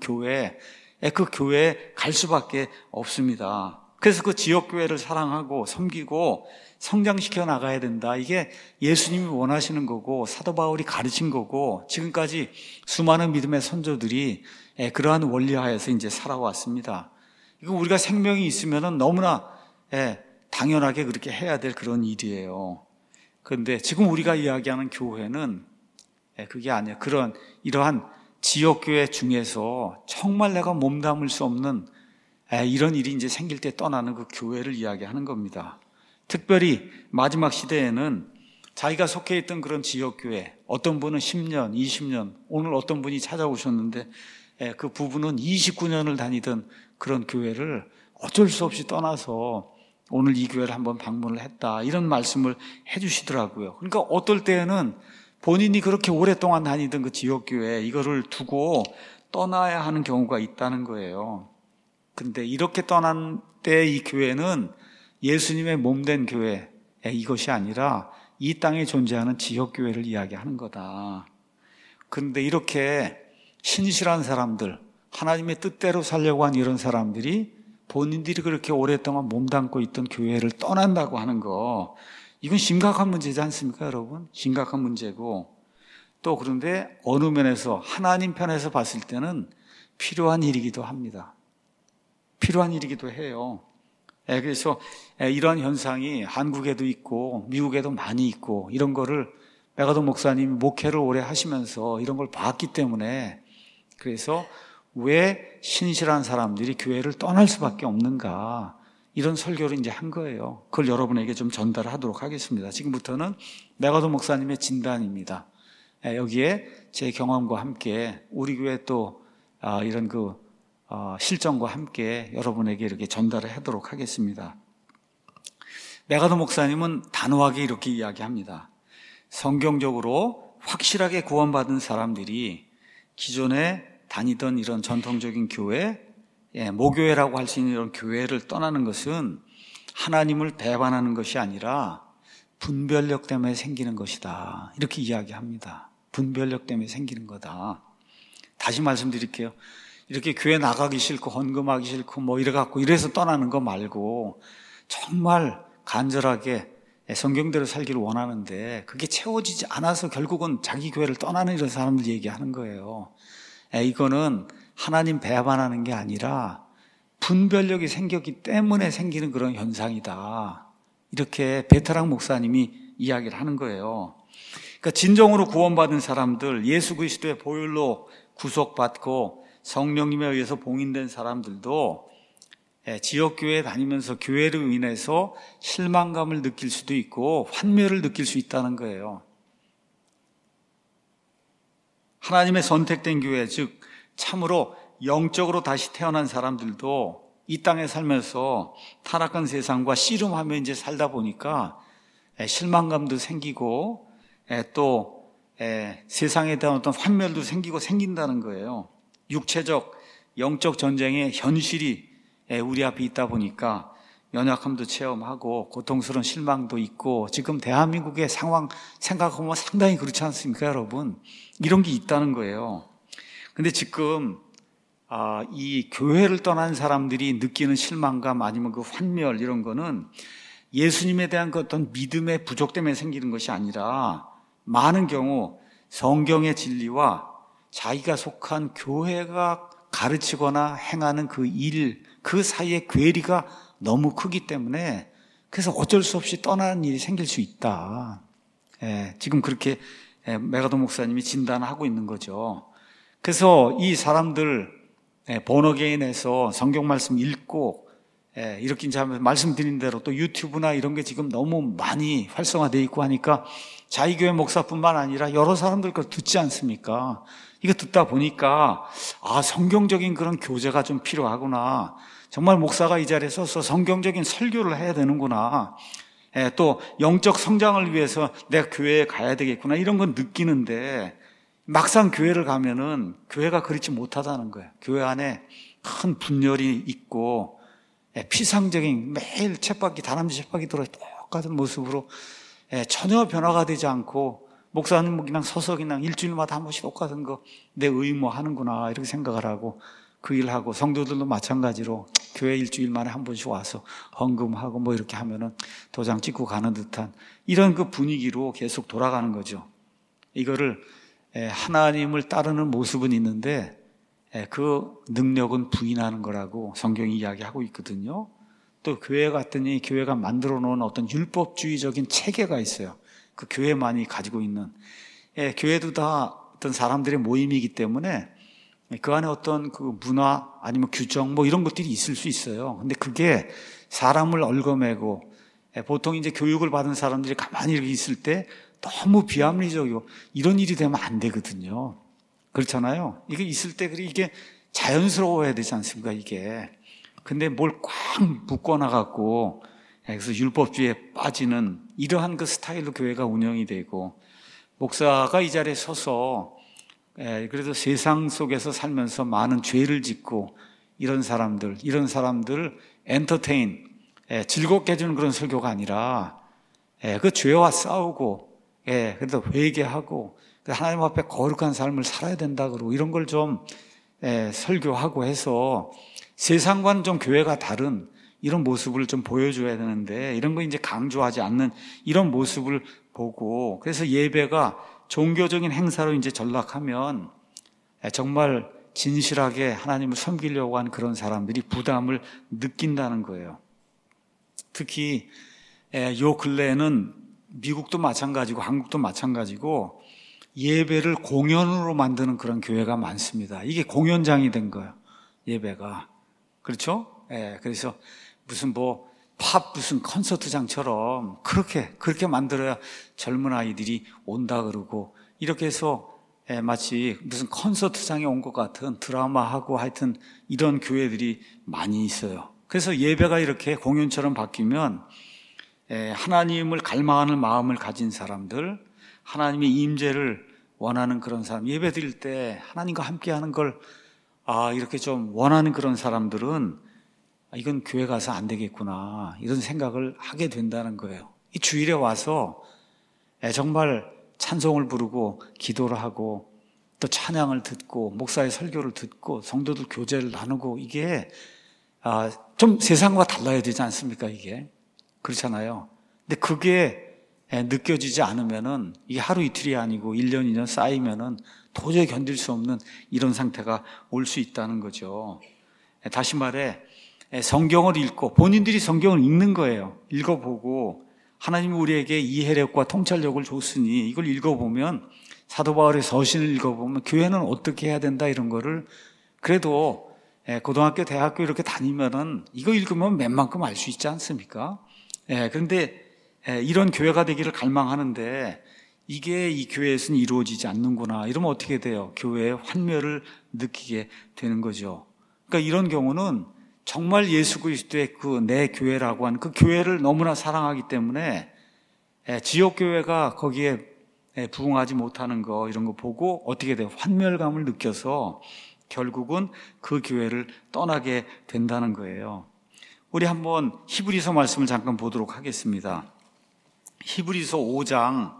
교회에 갈 수밖에 없습니다. 그래서 그 지역교회를 사랑하고 섬기고 성장시켜 나가야 된다. 이게 예수님이 원하시는 거고 사도 바울이 가르친 거고 지금까지 수많은 믿음의 선조들이 그러한 원리하에서 이제 살아왔습니다. 이거 우리가 생명이 있으면은 너무나 당연하게 그렇게 해야 될 그런 일이에요. 그런데 지금 우리가 이야기하는 교회는 그게 아니에요. 이러한 지역교회 중에서 정말 내가 몸담을 수 없는 이런 일이 이제 생길 때 떠나는 그 교회를 이야기하는 겁니다. 특별히 마지막 시대에는 자기가 속해 있던 그런 지역교회, 어떤 분은 10년, 20년, 오늘 어떤 분이 찾아오셨는데 그 부부는 29년을 다니던 그런 교회를 어쩔 수 없이 떠나서 오늘 이 교회를 한번 방문을 했다. 이런 말씀을 해주시더라고요. 그러니까 어떨 때에는 본인이 그렇게 오랫동안 다니던 그 지역교회 이거를 두고 떠나야 하는 경우가 있다는 거예요. 근데 이렇게 떠난 때 이 교회는 예수님의 몸된 교회 이것이 아니라 이 땅에 존재하는 지역교회를 이야기하는 거다. 그런데 이렇게 신실한 사람들, 하나님의 뜻대로 살려고 한 이런 사람들이 본인들이 그렇게 오랫동안 몸담고 있던 교회를 떠난다고 하는 거, 이건 심각한 문제지 않습니까, 여러분? 심각한 문제고, 또 그런데 어느 면에서 하나님 편에서 봤을 때는 필요한 일이기도 합니다. 필요한 일이기도 해요. 그래서 이러한 현상이 한국에도 있고 미국에도 많이 있고 이런 거를 메가도 목사님이 목회를 오래 하시면서 이런 걸 봤기 때문에 그래서 왜 신실한 사람들이 교회를 떠날 수밖에 없는가 이런 설교를 이제 한 거예요. 그걸 여러분에게 좀 전달하도록 하겠습니다. 지금부터는 메가도 목사님의 진단입니다. 여기에 제 경험과 함께 우리 교회 또 이런 실정과 함께 여러분에게 이렇게 전달을 하도록 하겠습니다. 메가도 목사님은 단호하게 이렇게 이야기합니다. 성경적으로 확실하게 구원받은 사람들이 기존에 다니던 이런 전통적인 교회, 모교회라고 할 수 있는 이런 교회를 떠나는 것은 하나님을 배반하는 것이 아니라 분별력 때문에 생기는 것이다. 이렇게 이야기합니다. 분별력 때문에 생기는 거다. 다시 말씀드릴게요. 이렇게 교회 나가기 싫고 헌금하기 싫고 뭐 이래갖고 이래서 떠나는 거 말고 정말 간절하게 성경대로 살기를 원하는데 그게 채워지지 않아서 결국은 자기 교회를 떠나는 이런 사람들 얘기하는 거예요. 이거는 하나님 배반하는 게 아니라 분별력이 생겼기 때문에 생기는 그런 현상이다. 이렇게 베테랑 목사님이 이야기를 하는 거예요. 그러니까 진정으로 구원받은 사람들, 예수 그리스도의 보혈로 구속받고 성령님에 의해서 봉인된 사람들도 지역교회에 다니면서 교회로 인해서 실망감을 느낄 수도 있고 환멸을 느낄 수 있다는 거예요. 하나님의 선택된 교회, 즉 참으로 영적으로 다시 태어난 사람들도 이 땅에 살면서 타락한 세상과 씨름하며 이제 살다 보니까 실망감도 생기고 또 세상에 대한 어떤 환멸도 생긴다는 거예요. 육체적, 영적 전쟁의 현실이 우리 앞에 있다 보니까 연약함도 체험하고 고통스러운 실망도 있고 지금 대한민국의 상황 생각하면 상당히 그렇지 않습니까, 여러분? 이런 게 있다는 거예요. 근데 지금 이 교회를 떠난 사람들이 느끼는 실망감 아니면 그 환멸 이런 거는 예수님에 대한 그 어떤 믿음의 부족 때문에 생기는 것이 아니라 많은 경우 성경의 진리와 자기가 속한 교회가 가르치거나 행하는 그 일, 그 사이의 괴리가 너무 크기 때문에 그래서 어쩔 수 없이 떠나는 일이 생길 수 있다. 지금 그렇게 메가도 목사님이 진단하고 있는 거죠. 그래서 이 사람들 번어게인에서 성경 말씀 읽고 이렇게 이제 말씀드린 대로 또 유튜브나 이런 게 지금 너무 많이 활성화되어 있고 하니까 자기 교회 목사뿐만 아니라 여러 사람들 걸 듣지 않습니까? 이거 듣다 보니까 성경적인 그런 교제가 좀 필요하구나. 정말 목사가 이 자리에 서서 성경적인 설교를 해야 되는구나. 또 영적 성장을 위해서 내가 교회에 가야 되겠구나. 이런 건 느끼는데 막상 교회를 가면은 교회가 그렇지 못하다는 거예요. 교회 안에 큰 분열이 있고 피상적인 매일 쳇바퀴 다람쥐 쳇바퀴 돌아 똑같은 모습으로 전혀 변화가 되지 않고 목사님 그냥 서서 그냥 일주일마다 한 번씩 똑같은 거 내 의무 하는구나 이렇게 생각을 하고 그 일하고 성도들도 마찬가지로 교회 일주일 만에 한 번씩 와서 헌금하고 뭐 이렇게 하면은 도장 찍고 가는 듯한 이런 그 분위기로 계속 돌아가는 거죠. 이거를 하나님을 따르는 모습은 있는데 그 능력은 부인하는 거라고 성경이 이야기하고 있거든요. 또 교회 갔더니 교회가 만들어 놓은 어떤 율법주의적인 체계가 있어요. 그 교회만이 가지고 있는 교회도 다 어떤 사람들의 모임이기 때문에 그 안에 어떤 그 문화 아니면 규정 뭐 이런 것들이 있을 수 있어요. 근데 그게 사람을 얽어매고 보통 이제 교육을 받은 사람들이 가만히 이렇게 있을 때 너무 비합리적이고 이런 일이 되면 안 되거든요. 그렇잖아요. 이게 있을 때 이게 자연스러워야 되지 않습니까, 이게. 근데 뭘 꽉 묶어놔갖고 그래서 율법주의에 빠지는 이러한 그 스타일로 교회가 운영이 되고 목사가 이 자리에 서서 그래도 세상 속에서 살면서 많은 죄를 짓고 이런 사람들 엔터테인 즐겁게 해주는 그런 설교가 아니라 그 죄와 싸우고 그래도 회개하고 하나님 앞에 거룩한 삶을 살아야 된다 그러고 이런 걸 좀 설교하고 해서 세상과는 좀 교회가 다른 이런 모습을 좀 보여줘야 되는데 이런 거 이제 강조하지 않는 이런 모습을 보고 그래서 예배가 종교적인 행사로 이제 전락하면 정말 진실하게 하나님을 섬기려고 하는 그런 사람들이 부담을 느낀다는 거예요. 특히 요 근래에는 미국도 마찬가지고 한국도 마찬가지고 예배를 공연으로 만드는 그런 교회가 많습니다. 이게 공연장이 된 거예요. 예배가. 그렇죠? 그래서 무슨 무슨 콘서트장처럼 그렇게 만들어야 젊은 아이들이 온다 그러고 이렇게 해서 마치 무슨 콘서트장에 온 것 같은 드라마하고 하여튼 이런 교회들이 많이 있어요. 그래서 예배가 이렇게 공연처럼 바뀌면 하나님을 갈망하는 마음을 가진 사람들, 하나님의 임재를 원하는 그런 사람, 예배 드릴 때 하나님과 함께하는 걸 이렇게 좀 원하는 그런 사람들은 이건 교회 가서 안 되겠구나 이런 생각을 하게 된다는 거예요. 이 주일에 와서 정말 찬송을 부르고 기도를 하고 또 찬양을 듣고 목사의 설교를 듣고 성도들 교제를 나누고 이게 좀 세상과 달라야 되지 않습니까? 이게 그렇잖아요. 근데 그게 느껴지지 않으면은 이게 하루 이틀이 아니고 1년, 2년 쌓이면은 도저히 견딜 수 없는 이런 상태가 올 수 있다는 거죠. 다시 말해 성경을 읽고 본인들이 성경을 읽는 거예요. 읽어보고 하나님이 우리에게 이해력과 통찰력을 줬으니 이걸 읽어보면 사도 바울의 서신을 읽어보면 교회는 어떻게 해야 된다 이런 거를 그래도 고등학교, 대학교 이렇게 다니면은 이거 읽으면 웬만큼 알 수 있지 않습니까? 그런데 이런 교회가 되기를 갈망하는데 이게 이 교회에서는 이루어지지 않는구나. 이러면 어떻게 돼요? 교회의 환멸을 느끼게 되는 거죠. 그러니까 이런 경우는 정말 예수 그리스도의 그 내 교회라고 하는 그 교회를 너무나 사랑하기 때문에 지역 교회가 거기에 부응하지 못하는 거 이런 거 보고 어떻게 돼요? 환멸감을 느껴서 결국은 그 교회를 떠나게 된다는 거예요. 우리 한번 히브리서 말씀을 잠깐 보도록 하겠습니다. 히브리서 5장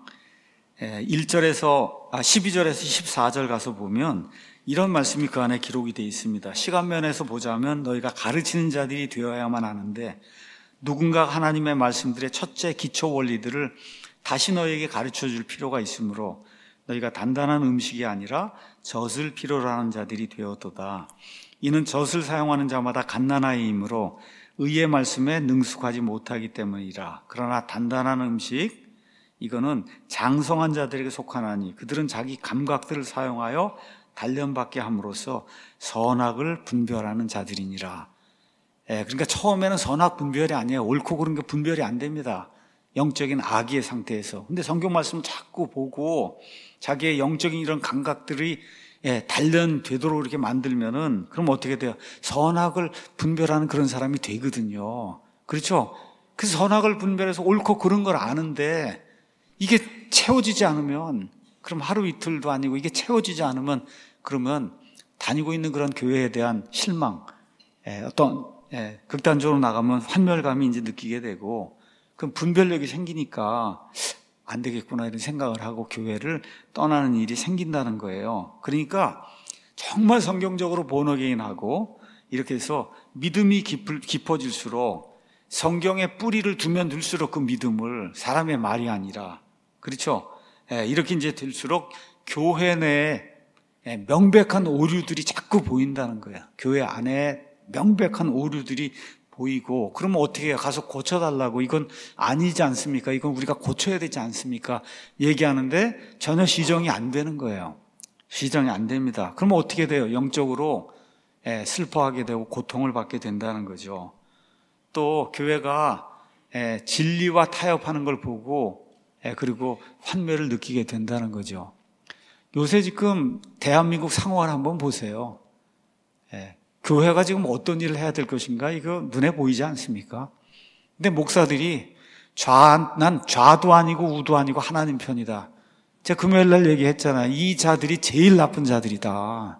12절에서 14절 가서 보면 이런 말씀이 그 안에 기록이 되어 있습니다. 시간면에서 보자면 너희가 가르치는 자들이 되어야만 하는데 누군가 하나님의 말씀들의 첫째 기초 원리들을 다시 너희에게 가르쳐 줄 필요가 있으므로 너희가 단단한 음식이 아니라 젖을 필요로 하는 자들이 되었도다. 이는 젖을 사용하는 자마다 갓난아이이므로 의의 말씀에 능숙하지 못하기 때문이라. 그러나 단단한 음식 이거는 장성한 자들에게 속하나니 그들은 자기 감각들을 사용하여 단련받게 함으로써 선악을 분별하는 자들이니라. 그러니까 처음에는 선악 분별이 아니에요. 옳고 그른 게 분별이 안 됩니다. 영적인 악의 상태에서. 근데 성경 말씀 자꾸 보고 자기의 영적인 이런 감각들이 단련되도록 이렇게 만들면은 그럼 어떻게 돼요? 선악을 분별하는 그런 사람이 되거든요. 그렇죠? 그래서 선악을 분별해서 옳고 그른 걸 아는데 이게 채워지지 않으면 그럼 하루 이틀도 아니고 이게 채워지지 않으면 그러면 다니고 있는 그런 교회에 대한 실망, 극단적으로 나가면 환멸감이 이제 느끼게 되고 그럼 분별력이 생기니까 안 되겠구나 이런 생각을 하고 교회를 떠나는 일이 생긴다는 거예요. 그러니까 정말 성경적으로 본어게인하고 이렇게 해서 믿음이 깊어질수록 성경에 뿌리를 두면 둘수록 그 믿음을 사람의 말이 아니라 그렇죠? 이렇게 이제 될수록 교회 내에 명백한 오류들이 자꾸 보인다는 거예요. 교회 안에 명백한 오류들이 보이고 그러면 어떻게 해요? 가서 고쳐달라고 이건 아니지 않습니까? 이건 우리가 고쳐야 되지 않습니까? 얘기하는데 전혀 시정이 안 되는 거예요. 시정이 안 됩니다. 그러면 어떻게 돼요? 영적으로 슬퍼하게 되고 고통을 받게 된다는 거죠. 또 교회가 진리와 타협하는 걸 보고 그리고 환멸을 느끼게 된다는 거죠. 요새 지금 대한민국 상황을 한번 보세요. 교회가 지금 어떤 일을 해야 될 것인가 이거 눈에 보이지 않습니까? 근데 목사들이 난 좌도 아니고 우도 아니고 하나님 편이다. 제가 금요일 날 얘기했잖아요. 이 자들이 제일 나쁜 자들이다.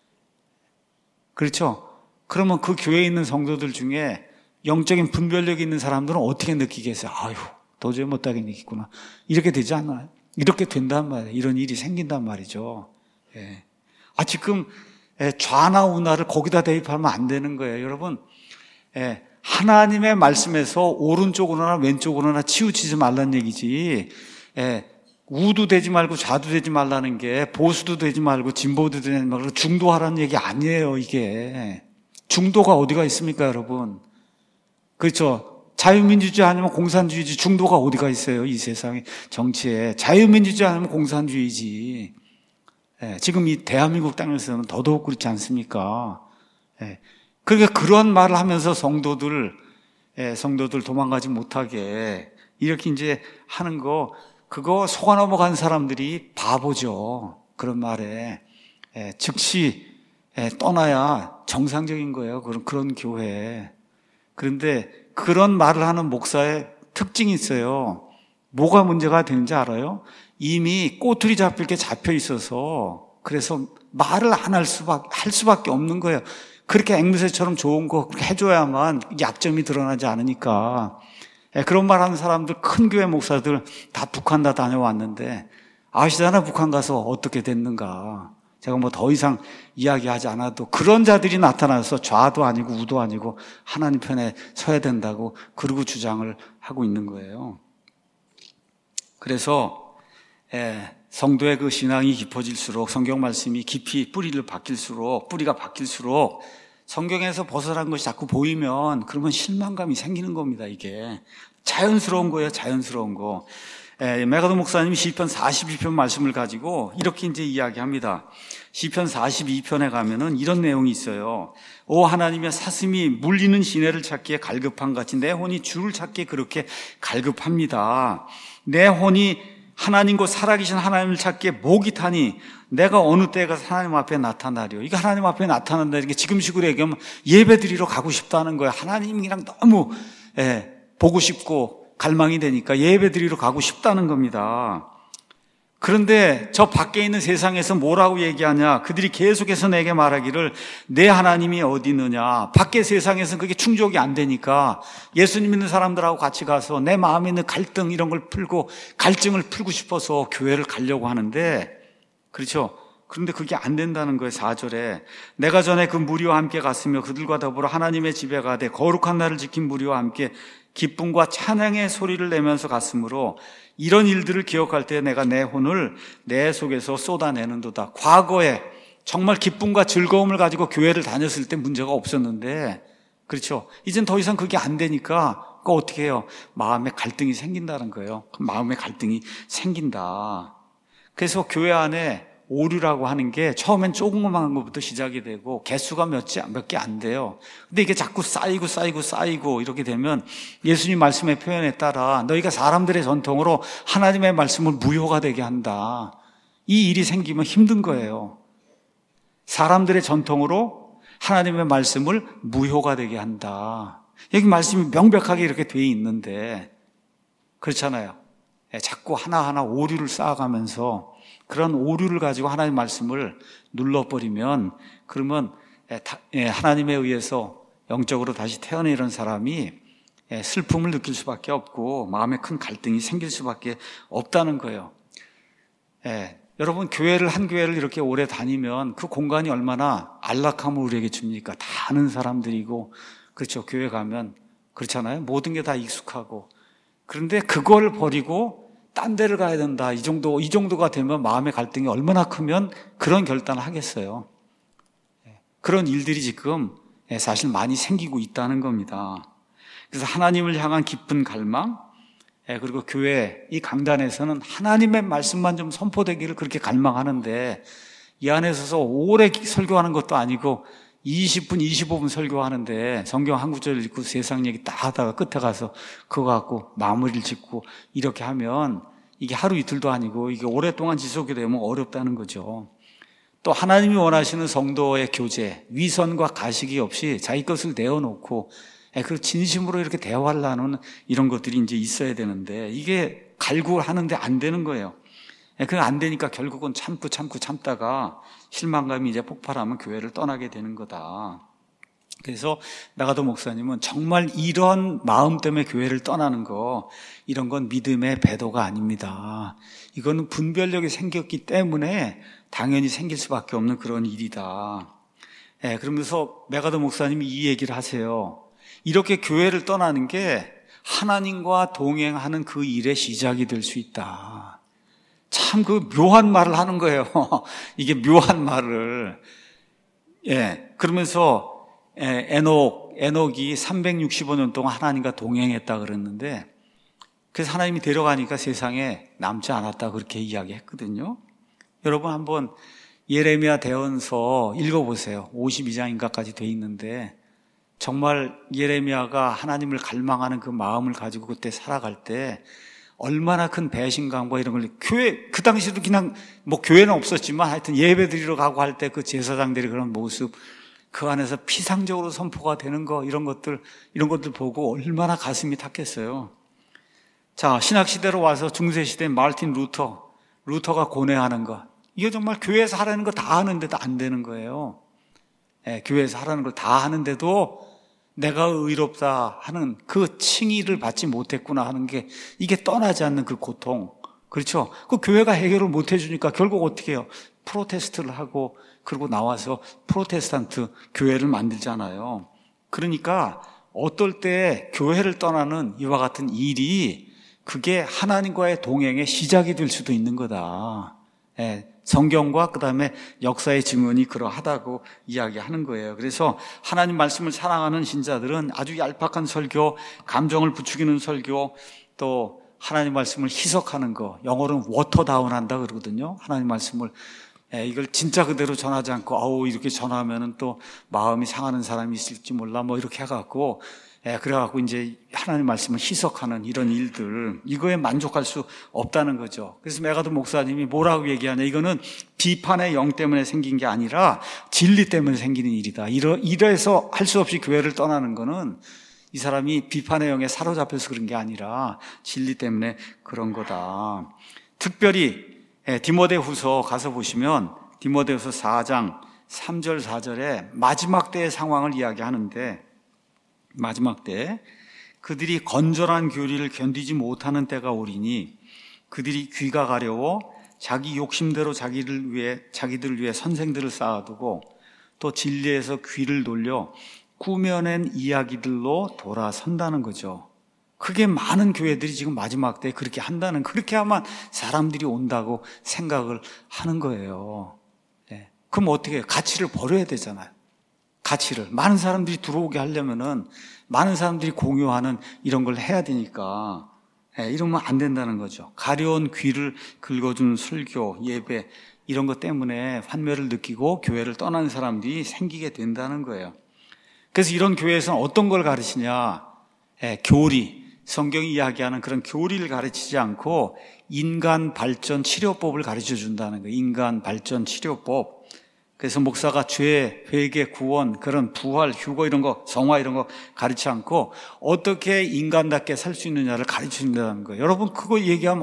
그렇죠? 그러면 그 교회에 있는 성도들 중에 영적인 분별력이 있는 사람들은 어떻게 느끼겠어요? 아유, 도저히 못하게 느끼구나. 이렇게 되지 않나요? 이렇게 된단 말이에요. 이런 일이 생긴단 말이죠. 지금 좌나 우나를 거기다 대입하면 안 되는 거예요. 여러분, 하나님의 말씀에서 오른쪽으로나 왼쪽으로나 치우치지 말라는 얘기지. 우도 되지 말고 좌도 되지 말라는 게 보수도 되지 말고 진보도 되지 말고 중도하라는 얘기 아니에요. 이게 중도가 어디가 있습니까, 여러분? 그렇죠? 자유민주주의 아니면 공산주의지. 중도가 어디가 있어요? 이 세상에 정치에. 자유민주주의 아니면 공산주의지. 지금 이 대한민국 땅에서는 더더욱 그렇지 않습니까? 그러니까 그런 말을 하면서 성도들 도망가지 못하게 이렇게 이제 하는 거, 그거 속아 넘어간 사람들이 바보죠. 그런 말에. 즉시 떠나야 정상적인 거예요. 그런 교회. 그런데 그런 말을 하는 목사의 특징이 있어요. 뭐가 문제가 되는지 알아요? 이미 꼬투리 잡힐 게 잡혀 있어서, 그래서 말을 안 할 수밖에 없는 거예요. 그렇게 앵무새처럼 좋은 거 그렇게 해줘야만 약점이 드러나지 않으니까. 그런 말 하는 사람들, 큰 교회 목사들 다 북한 다 다녀왔는데 아시잖아요. 북한 가서 어떻게 됐는가. 제가 뭐 더 이상 이야기하지 않아도 그런 자들이 나타나서 좌도 아니고 우도 아니고 하나님 편에 서야 된다고 그러고 주장을 하고 있는 거예요. 그래서 성도의 그 신앙이 깊어질수록, 성경 말씀이 깊이 뿌리가 박힐수록 성경에서 벗어난 것이 자꾸 보이면 그러면 실망감이 생기는 겁니다. 이게 자연스러운 거예요. 자연스러운 거. 메가더 목사님이 시편 42편 말씀을 가지고 이렇게 이제 이야기합니다. 시편 42편에 가면은 이런 내용이 있어요. 오 하나님의 사슴이 물리는 시내를 찾기에 갈급한 같이 내 혼이 주를 찾기에 그렇게 갈급합니다. 내 혼이 하나님 곧 살아계신 하나님을 찾기에 목이 타니 내가 어느 때가 하나님 앞에 나타나려. 이게 하나님 앞에 나타난다. 이게 지금식으로 얘기하면 예배드리러 가고 싶다는 거예요. 하나님이랑 너무 보고 싶고 갈망이 되니까 예배드리러 가고 싶다는 겁니다. 그런데 저 밖에 있는 세상에서 뭐라고 얘기하냐? 그들이 계속해서 내게 말하기를 내 하나님이 어디 있느냐? 밖에 세상에서는 그게 충족이 안 되니까 예수님 믿는 사람들하고 같이 가서 내 마음에 있는 갈등 이런 걸 풀고, 갈증을 풀고 싶어서 교회를 가려고 하는데, 그렇죠? 그런데 그게 안 된다는 거예요. 4절에 내가 전에 그 무리와 함께 갔으며 그들과 더불어 하나님의 집에 가되 거룩한 날을 지킨 무리와 함께 기쁨과 찬양의 소리를 내면서 갔으므로 이런 일들을 기억할 때 내가 내 혼을 내 속에서 쏟아내는도다. 과거에 정말 기쁨과 즐거움을 가지고 교회를 다녔을 때 문제가 없었는데, 그렇죠? 이젠 더 이상 그게 안 되니까 그거 어떻게 해요? 마음에 갈등이 생긴다는 거예요. 마음에 갈등이 생긴다. 그래서 교회 안에 오류라고 하는 게 처음엔 조그만 것부터 시작이 되고 개수가 몇 개 안 돼요. 근데 이게 자꾸 쌓이고 이렇게 되면 예수님 말씀의 표현에 따라 너희가 사람들의 전통으로 하나님의 말씀을 무효가 되게 한다. 이 일이 생기면 힘든 거예요. 사람들의 전통으로 하나님의 말씀을 무효가 되게 한다. 여기 말씀이 명백하게 이렇게 돼 있는데 그렇잖아요. 자꾸 하나하나 오류를 쌓아가면서 그런 오류를 가지고 하나님의 말씀을 눌러버리면, 그러면 하나님에 의해서 영적으로 다시 태어나는 사람이 슬픔을 느낄 수밖에 없고 마음에 큰 갈등이 생길 수밖에 없다는 거예요. 여러분 한 교회를 이렇게 오래 다니면 그 공간이 얼마나 안락함을 우리에게 줍니까? 다 아는 사람들이고, 그렇죠? 교회 가면 그렇잖아요. 모든 게 다 익숙하고. 그런데 그걸 버리고 딴 데를 가야 된다. 이 정도가 되면 마음의 갈등이 얼마나 크면 그런 결단을 하겠어요. 그런 일들이 지금 사실 많이 생기고 있다는 겁니다. 그래서 하나님을 향한 깊은 갈망, 그리고 교회 이 강단에서는 하나님의 말씀만 좀 선포되기를 그렇게 갈망하는데, 이 안에 서서 오래 설교하는 것도 아니고 20분, 25분 설교하는데 성경 한 구절 읽고 세상 얘기 다 하다가 끝에 가서 그거 갖고 마무리를 짓고 이렇게 하면 이게 하루 이틀도 아니고 이게 오랫동안 지속이 되면 어렵다는 거죠. 또 하나님이 원하시는 성도의 교제, 위선과 가식이 없이 자기 것을 내어놓고 그 진심으로 이렇게 대화를 나누는 이런 것들이 이제 있어야 되는데, 이게 갈구하는데 안 되는 거예요. 그게 안 되니까 결국은 참다가 실망감이 이제 폭발하면 교회를 떠나게 되는 거다. 그래서 메가더 목사님은 정말 이런 마음 때문에 교회를 떠나는 거, 이런 건 믿음의 배도가 아닙니다. 이거는 분별력이 생겼기 때문에 당연히 생길 수밖에 없는 그런 일이다. 그러면서 메가더 목사님이 이 얘기를 하세요. 이렇게 교회를 떠나는 게 하나님과 동행하는 그 일의 시작이 될 수 있다. 참 묘한 말을 하는 거예요. 이게 묘한 말을. 그러면서 에녹이 365년 동안 하나님과 동행했다 그랬는데, 그래서 하나님이 데려가니까 세상에 남지 않았다 그렇게 이야기했거든요. 여러분 한번 예레미야 대언서 읽어보세요. 52장인가까지 돼 있는데 정말 예레미야가 하나님을 갈망하는 그 마음을 가지고 그때 살아갈 때 얼마나 큰 배신감과 이런 걸, 그 당시도 그냥 교회는 없었지만 하여튼 예배 드리러 가고 할 때 그 제사장들이 그런 모습, 그 안에서 피상적으로 선포가 되는 거, 이런 것들 보고 얼마나 가슴이 탔겠어요. 자, 신학시대로 와서 중세시대 마르틴 루터가 고뇌하는 거, 이거 정말 교회에서 하라는 거 다 하는데도 안 되는 거예요. 교회에서 하라는 걸 다 하는데도 내가 의롭다 하는 그 칭의를 받지 못했구나 하는 게, 이게 떠나지 않는 그 고통. 그렇죠? 그 교회가 해결을 못 해주니까 결국 어떻게 해요? 프로테스트를 하고, 그리고 나와서 프로테스탄트 교회를 만들잖아요. 그러니까 어떨 때 교회를 떠나는 이와 같은 일이 그게 하나님과의 동행의 시작이 될 수도 있는 거다. 성경과 그 다음에 역사의 증언이 그러하다고 이야기하는 거예요. 그래서 하나님 말씀을 사랑하는 신자들은 아주 얄팍한 설교, 감정을 부추기는 설교, 또 하나님 말씀을 희석하는 거, 영어로는 워터다운한다 그러거든요. 하나님 말씀을 이걸 진짜 그대로 전하지 않고 이렇게 전하면은 또 마음이 상하는 사람이 있을지 몰라 이렇게 해갖고 그래갖고 이제 하나님 말씀을 희석하는 이런 일들, 이거에 만족할 수 없다는 거죠. 그래서 메가드 목사님이 뭐라고 얘기하냐, 이거는 비판의 영 때문에 생긴 게 아니라 진리 때문에 생기는 일이다. 이래서 할 수 없이 교회를 떠나는 거는 이 사람이 비판의 영에 사로잡혀서 그런 게 아니라 진리 때문에 그런 거다. 특별히 디모데후서 가서 보시면 디모데후서 4장 3절 4절에 마지막 때의 상황을 이야기하는데, 마지막 때 그들이 건전한 교리를 견디지 못하는 때가 오리니 그들이 귀가 가려워 자기 욕심대로 자기들을 위해 선생들을 쌓아두고 또 진리에서 귀를 돌려 꾸며낸 이야기들로 돌아선다는 거죠. 그게 많은 교회들이 지금 마지막 때 그렇게 한다는, 그렇게 하면 사람들이 온다고 생각을 하는 거예요. 그럼 어떻게 해요? 가치를 버려야 되잖아요. 가치를. 많은 사람들이 들어오게 하려면은 많은 사람들이 공유하는 이런 걸 해야 되니까 이러면 안 된다는 거죠. 가려운 귀를 긁어주는 설교, 예배 이런 것 때문에 환멸을 느끼고 교회를 떠나는 사람들이 생기게 된다는 거예요. 그래서 이런 교회에서는 어떤 걸 가르치냐? 교리, 성경이 이야기하는 그런 교리를 가르치지 않고 인간 발전 치료법을 가르쳐 준다는 거예요. 인간 발전 치료법. 그래서 목사가 죄, 회개, 구원, 그런 부활, 휴거 이런 거, 성화 이런 거 가르치지 않고 어떻게 인간답게 살 수 있느냐를 가르친다는 거예요. 여러분 그거 얘기하면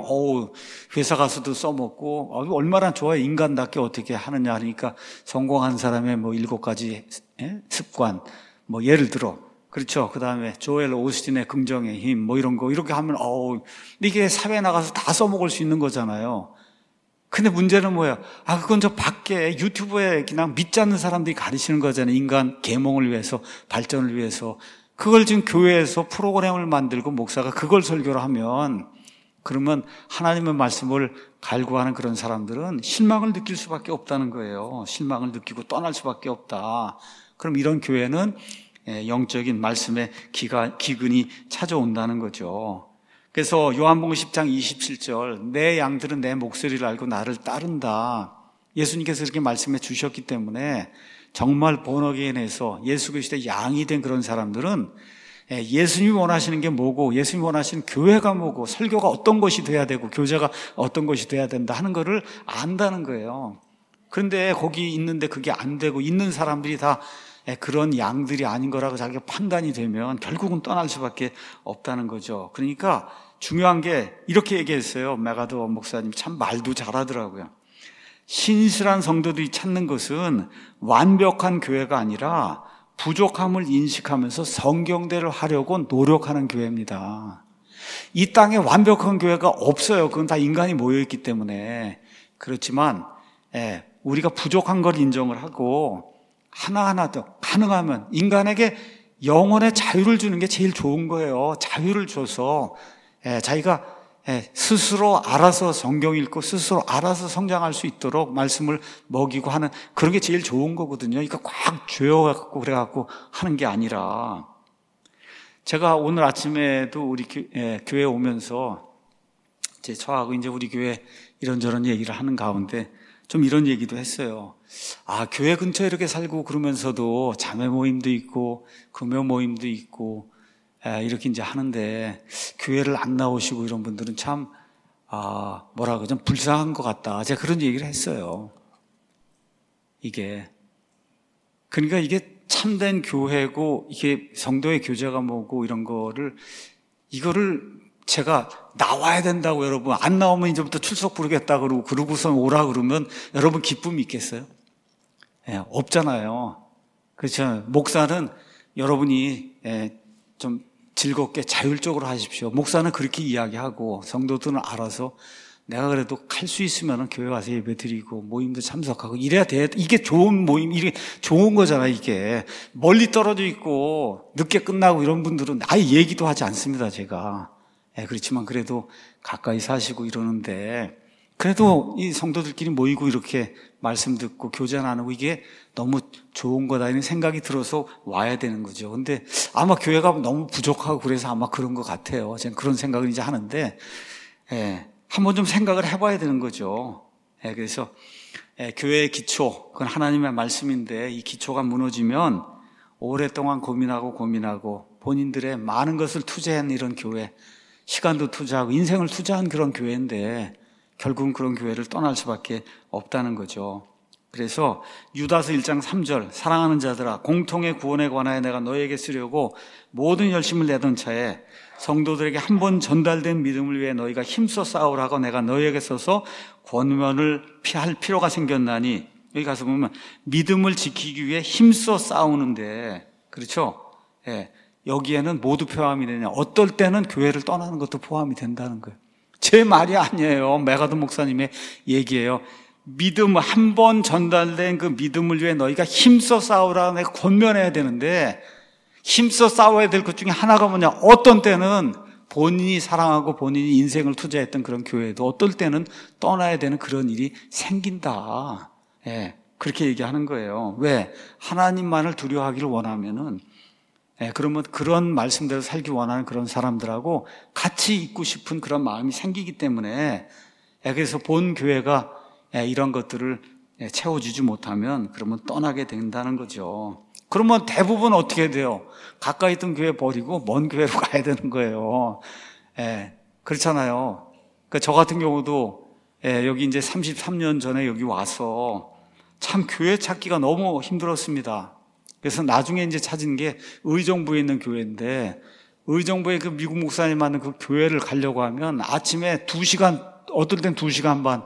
회사 가서도 써먹고 얼마나 좋아요. 인간답게 어떻게 하느냐 하니까 성공한 사람의 7가지 습관, 예를 들어 그렇죠. 그 다음에 조엘 오스틴의 긍정의 힘 이런 거 이렇게 하면 이게 사회에 나가서 다 써먹을 수 있는 거잖아요. 근데 문제는 뭐예요? 그건 저 밖에 유튜브에 그냥 믿지 않는 사람들이 가르치는 거잖아요. 인간 계몽을 위해서, 발전을 위해서. 그걸 지금 교회에서 프로그램을 만들고 목사가 그걸 설교를 하면, 그러면 하나님의 말씀을 갈구하는 그런 사람들은 실망을 느낄 수밖에 없다는 거예요. 실망을 느끼고 떠날 수밖에 없다. 그럼 이런 교회는 영적인 말씀의 기근이 찾아온다는 거죠. 그래서 요한복음 10장 27절, 내 양들은 내 목소리를 알고 나를 따른다. 예수님께서 이렇게 말씀해 주셨기 때문에 정말 본어게인에서 예수 그리스도의 양이 된 그런 사람들은 예수님이 원하시는 게 뭐고, 예수님이 원하시는 교회가 뭐고, 설교가 어떤 것이 돼야 되고, 교제가 어떤 것이 돼야 된다 하는 거를 안다는 거예요. 그런데 거기 있는데 그게 안 되고 있는 사람들이 다 그런 양들이 아닌 거라고 자기가 판단이 되면 결국은 떠날 수밖에 없다는 거죠. 그러니까 중요한 게 이렇게 얘기했어요. 메가드 목사님 참 말도 잘하더라고요. 신실한 성도들이 찾는 것은 완벽한 교회가 아니라 부족함을 인식하면서 성경대로 하려고 노력하는 교회입니다. 이 땅에 완벽한 교회가 없어요. 그건 다 인간이 모여있기 때문에. 그렇지만 우리가 부족한 걸 인정을 하고 하나하나 더 가능하면 인간에게 영혼의 자유를 주는 게 제일 좋은 거예요. 자유를 줘서 자기가 스스로 알아서 성경 읽고 스스로 알아서 성장할 수 있도록 말씀을 먹이고 하는 그런 게 제일 좋은 거거든요. 그러니까 꽉 조여갖고 그래갖고 하는 게 아니라, 제가 오늘 아침에도 우리 교회 오면서 저하고 이제 우리 교회 이런저런 얘기를 하는 가운데 좀 이런 얘기도 했어요. 교회 근처에 이렇게 살고 그러면서도 자매 모임도 있고 금요 모임도 있고 이렇게 이제 하는데 교회를 안 나오시고 이런 분들은 참 뭐라 그러죠? 불쌍한 것 같다. 제가 그런 얘기를 했어요. 그러니까 이게 참된 교회고 이게 성도의 교제가 뭐고 이거를 제가 나와야 된다고, 여러분 안 나오면 이제부터 출석 부르겠다 그러고선 오라 그러면 여러분 기쁨이 있겠어요? 없잖아요. 그렇죠. 목사는 여러분이 좀 즐겁게 자율적으로 하십시오. 목사는 그렇게 이야기하고 성도들은 알아서 내가 그래도 갈 수 있으면 교회 와서 예배 드리고 모임도 참석하고 이래야 돼. 이게 좋은 모임, 이게 좋은 거잖아. 이게 멀리 떨어져 있고 늦게 끝나고 이런 분들은 아예 얘기도 하지 않습니다. 제가 그렇지만 그래도 가까이 사시고 이러는데, 그래도 이 성도들끼리 모이고 이렇게 말씀 듣고 교제 나누고 이게 너무 좋은 거다 이런 생각이 들어서 와야 되는 거죠. 근데 아마 교회가 너무 부족하고 그래서 아마 그런 것 같아요. 저는 그런 생각을 이제 하는데, 한번 좀 생각을 해봐야 되는 거죠. 그래서 교회의 기초, 그건 하나님의 말씀인데 이 기초가 무너지면 오랫동안 고민하고 본인들의 많은 것을 투자한 이런 교회, 시간도 투자하고 인생을 투자한 그런 교회인데 결국은 그런 교회를 떠날 수밖에 없다는 거죠. 그래서 유다서 1장 3절, 사랑하는 자들아 공통의 구원에 관하여 내가 너에게 쓰려고 모든 열심을 내던 차에 성도들에게 한 번 전달된 믿음을 위해 너희가 힘써 싸우라고 내가 너희에게 써서 권면을 피할 필요가 생겼나니, 여기 가서 보면 믿음을 지키기 위해 힘써 싸우는데, 그렇죠? 여기에는 모두 포함이 되냐? 어떨 때는 교회를 떠나는 것도 포함이 된다는 거예요. 제 말이 아니에요. 메가드 목사님의 얘기예요. 믿음, 한 번 전달된 그 믿음을 위해 너희가 힘써 싸우라 내가 권면해야 되는데, 힘써 싸워야 될 것 중에 하나가 뭐냐? 어떤 때는 본인이 사랑하고 본인이 인생을 투자했던 그런 교회도 어떨 때는 떠나야 되는 그런 일이 생긴다. 그렇게 얘기하는 거예요. 왜? 하나님만을 두려워하기를 원하면은, 그러면 그런 말씀대로 살기 원하는 그런 사람들하고 같이 있고 싶은 그런 마음이 생기기 때문에, 그래서 본 교회가 이런 것들을 채워주지 못하면 그러면 떠나게 된다는 거죠. 그러면 대부분 어떻게 돼요? 가까이 있던 교회 버리고 먼 교회로 가야 되는 거예요. 그렇잖아요. 그러니까 저 같은 경우도 여기 이제 33년 전에 여기 와서 참 교회 찾기가 너무 힘들었습니다. 그래서 나중에 이제 찾은 게 의정부에 있는 교회인데, 의정부에 그 미국 목사님 하는 그 교회를 가려고 하면 아침에 2시간, 어떨 땐 2시간 반,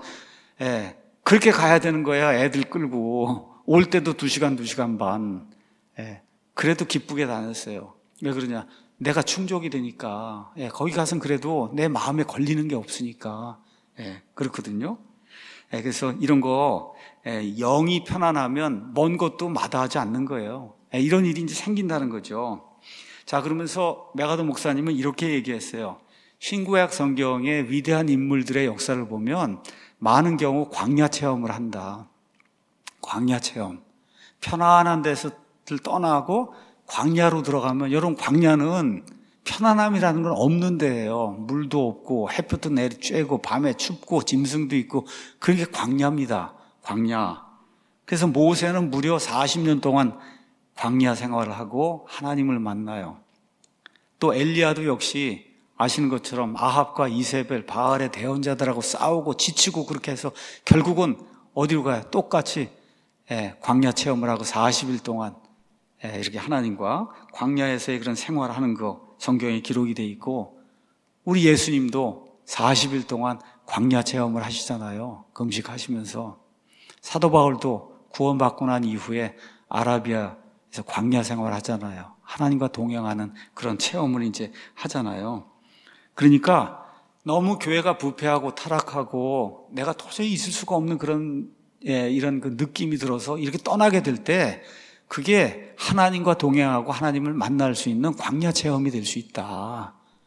그렇게 가야 되는 거야. 애들 끌고. 올 때도 2시간, 2시간 반. 그래도 기쁘게 다녔어요. 왜 그러냐? 내가 충족이 되니까. 거기 가서는 그래도 내 마음에 걸리는 게 없으니까. 그렇거든요. 그래서 이런 거, 영이 편안하면 먼 것도 마다하지 않는 거예요. 이런 일이 이제 생긴다는 거죠. 자, 그러면서 메가드 목사님은 이렇게 얘기했어요. 신구약 성경의 위대한 인물들의 역사를 보면 많은 경우 광야 체험을 한다. 광야 체험. 편안한 데서 떠나고 광야로 들어가면, 여러분 광야는 편안함이라는 건 없는 데예요. 물도 없고 햇볕도 내리쬐고 밤에 춥고 짐승도 있고, 그게 광야입니다. 광야. 그래서 모세는 무려 40년 동안 광야 생활을 하고 하나님을 만나요. 또 엘리야도 역시 아시는 것처럼 아합과 이세벨, 바알의 대언자들하고 싸우고 지치고 그렇게 해서 결국은 어디로 가요? 똑같이 광야 체험을 하고 40일 동안 이렇게 하나님과 광야에서의 그런 생활을 하는 거 성경에 기록이 돼 있고, 우리 예수님도 40일 동안 광야 체험을 하시잖아요. 금식하시면서. 사도 바울도 구원받고 난 이후에 아라비아에서 광야 생활을 하잖아요. 하나님과 동행하는 그런 체험을 이제 하잖아요. 그러니까 너무 교회가 부패하고 타락하고 내가 도저히 있을 수가 없는 그런 이런 그 느낌이 들어서 이렇게 떠나게 될 때, 그게 하나님과 동행하고 하나님을 만날 수 있는 광야 체험이 될 수 있다.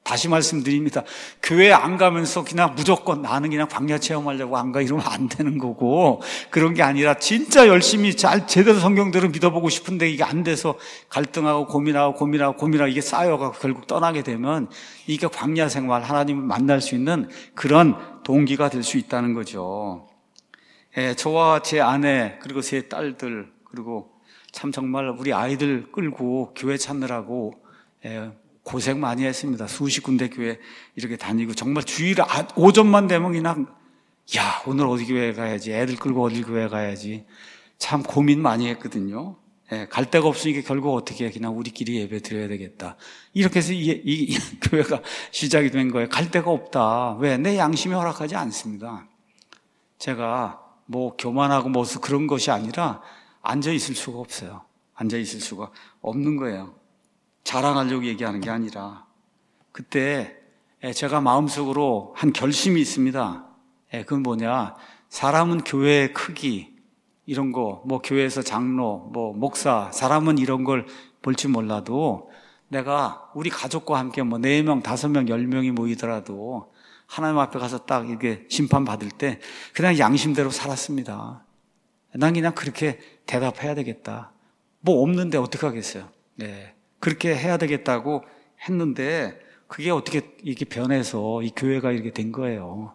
다시 말씀드립니다. 교회 안 가면서 그냥 무조건 나는 그냥 광야 체험하려고 안 가 이러면 안 되는 거고, 그런 게 아니라 진짜 열심히 잘 제대로 성경대로 믿어보고 싶은데 이게 안 돼서 갈등하고 고민하고 이게 쌓여가고 결국 떠나게 되면 이게 광야 생활, 하나님을 만날 수 있는 그런 동기가 될 수 있다는 거죠. 저와 제 아내 그리고 제 딸들 그리고 참 정말 우리 아이들 끌고 교회 찾느라고 고생 많이 했습니다. 수십 군데 교회 이렇게 다니고 정말 주일 오전만 되면 그냥 오늘 어디 교회 가야지, 애들 끌고 어디 교회 가야지, 참 고민 많이 했거든요. 갈 데가 없으니까 결국 어떻게 그냥 우리끼리 예배 드려야 되겠다, 이렇게 해서 이 교회가 시작이 된 거예요. 갈 데가 없다. 왜? 내 양심이 허락하지 않습니다. 제가 뭐 교만하고 무슨 그런 것이 아니라 앉아 있을 수가 없어요. 앉아 있을 수가 없는 거예요. 자랑하려고 얘기하는 게 아니라, 그때 제가 마음속으로 한 결심이 있습니다. 그건 뭐냐, 사람은 교회의 크기 이런 거, 뭐 교회에서 장로, 뭐 목사, 사람은 이런 걸 볼지 몰라도 내가 우리 가족과 함께 뭐 4명, 5명, 10명이 모이더라도 하나님 앞에 가서 딱 이렇게 심판받을 때 그냥 양심대로 살았습니다. 난 그냥 그렇게 대답해야 되겠다. 뭐 없는데 어떡하겠어요. 그렇게 해야 되겠다고 했는데 그게 어떻게 이렇게 변해서 이 교회가 이렇게 된 거예요.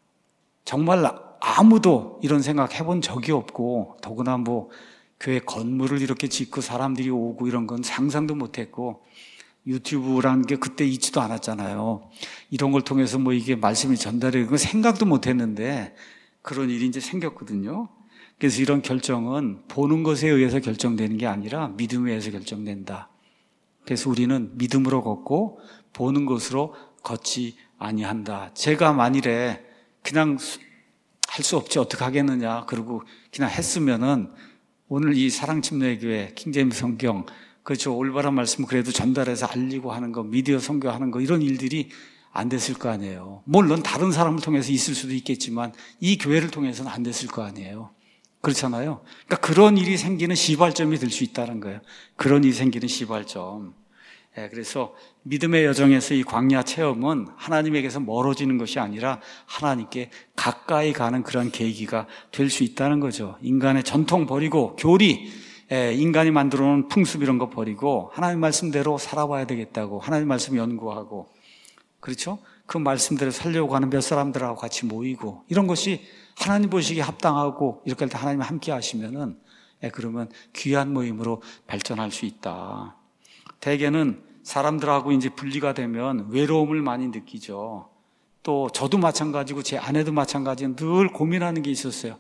정말 아무도 이런 생각 해본 적이 없고, 더구나 뭐 교회 건물을 이렇게 짓고 사람들이 오고 이런 건 상상도 못했고, 유튜브라는 게 그때 있지도 않았잖아요. 이런 걸 통해서 뭐 이게 말씀이 전달되는 건 생각도 못했는데 그런 일이 이제 생겼거든요. 그래서 이런 결정은 보는 것에 의해서 결정되는 게 아니라 믿음에 의해서 결정된다. 그래서 우리는 믿음으로 걷고 보는 것으로 걷지 아니한다. 제가 만일에 그냥 할 수 없지 어떻게 하겠느냐 그러고 그냥 했으면은 오늘 이 사랑침례교회 킹제임스 성경, 그렇죠, 올바른 말씀 그래도 전달해서 알리고 하는 거, 미디어 선교하는 거, 이런 일들이 안 됐을 거 아니에요. 물론 다른 사람을 통해서 있을 수도 있겠지만 이 교회를 통해서는 안 됐을 거 아니에요. 그렇잖아요. 그러니까 그런 일이 생기는 시발점이 될 수 있다는 거예요. 그런 일이 생기는 시발점. 그래서 믿음의 여정에서 이 광야 체험은 하나님에게서 멀어지는 것이 아니라 하나님께 가까이 가는 그런 계기가 될 수 있다는 거죠. 인간의 전통 버리고 교리, 인간이 만들어 놓은 풍습 이런 거 버리고 하나님 말씀대로 살아봐야 되겠다고, 하나님 말씀 연구하고, 그렇죠? 그 말씀대로 살려고 하는 몇 사람들하고 같이 모이고, 이런 것이 하나님 보시기에 합당하고, 이렇게 할 때 하나님 함께 하시면은 그러면 귀한 모임으로 발전할 수 있다. 대개는 사람들하고 이제 분리가 되면 외로움을 많이 느끼죠. 또 저도 마찬가지고 제 아내도 마찬가지로 늘 고민하는 게 있었어요.